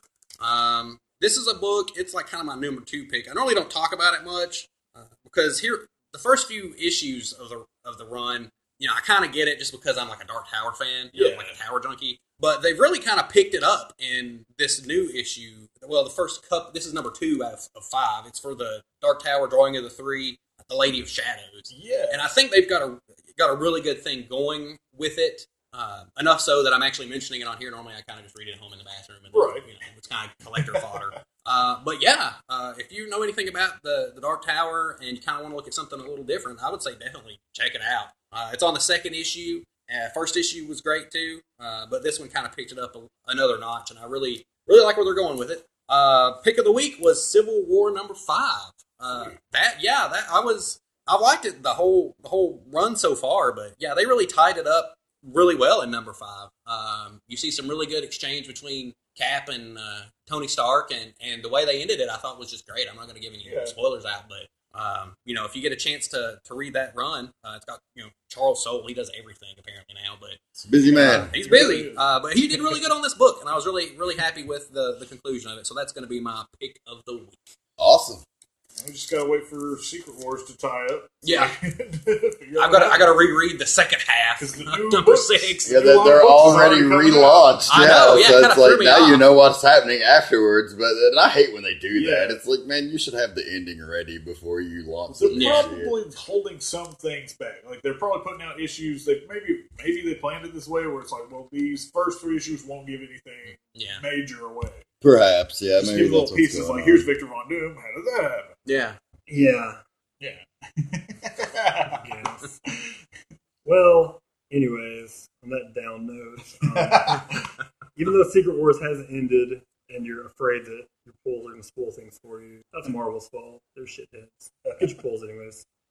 This is a book. It's like kind of my number 2 pick. I normally don't talk about it much because here the first few issues of the run, I kind of get it just because I'm like a Dark Tower fan, I'm like a Tower junkie. But they've really kind of picked it up in this new issue. Well, the first this is number 2 out of 5. It's for the Dark Tower drawing of the 3, the Lady of Shadows. Yeah, and I think they've got a really good thing going with it. Enough so that I'm actually mentioning it on here. Normally, I kind of just read it at home in the bathroom, and it's kind of collector fodder. But yeah, if you know anything about the Dark Tower and you kind of want to look at something a little different, I would say definitely check it out. It's on the 2nd issue. First issue was great too, but this one kind of picked it up another notch, and I really like where they're going with it. Pick of the week was Civil War number 5. I liked it the whole run so far, but yeah, they really tied it up really well in number 5. You see some really good exchange between Cap and Tony Stark, and the way they ended it, I thought was just great. I'm not going to give any spoilers out, but if you get a chance to read that run, it's got Charles Soule. He does everything apparently now, but
it's a busy man.
He's busy, but he did really good on this book, and I was really happy with the conclusion of it. So that's going to be my pick of the week.
Awesome.
We just gotta wait for Secret Wars to tie up.
Yeah, I gotta reread the second half. Number 6.
Yeah, they're already relaunched.
I know. Yeah,
so it's like now
off.
You know what's happening afterwards. But and I hate when they do that. It's like, man, you should have the ending ready before you launch.
They're probably holding some things back. Like they're probably putting out issues that maybe they planned it this way, where it's like, well, these first 3 issues won't give anything major away.
Perhaps, yeah.
Just give little pieces like, here's Victor Von Doom. How does that happen?
Yeah.
Yes. Well, anyways, on that down note, even though Secret Wars hasn't ended and you're afraid that your polls are going to spoil things for you, that's Marvel's fault. They're shitheads. Get your polls anyways.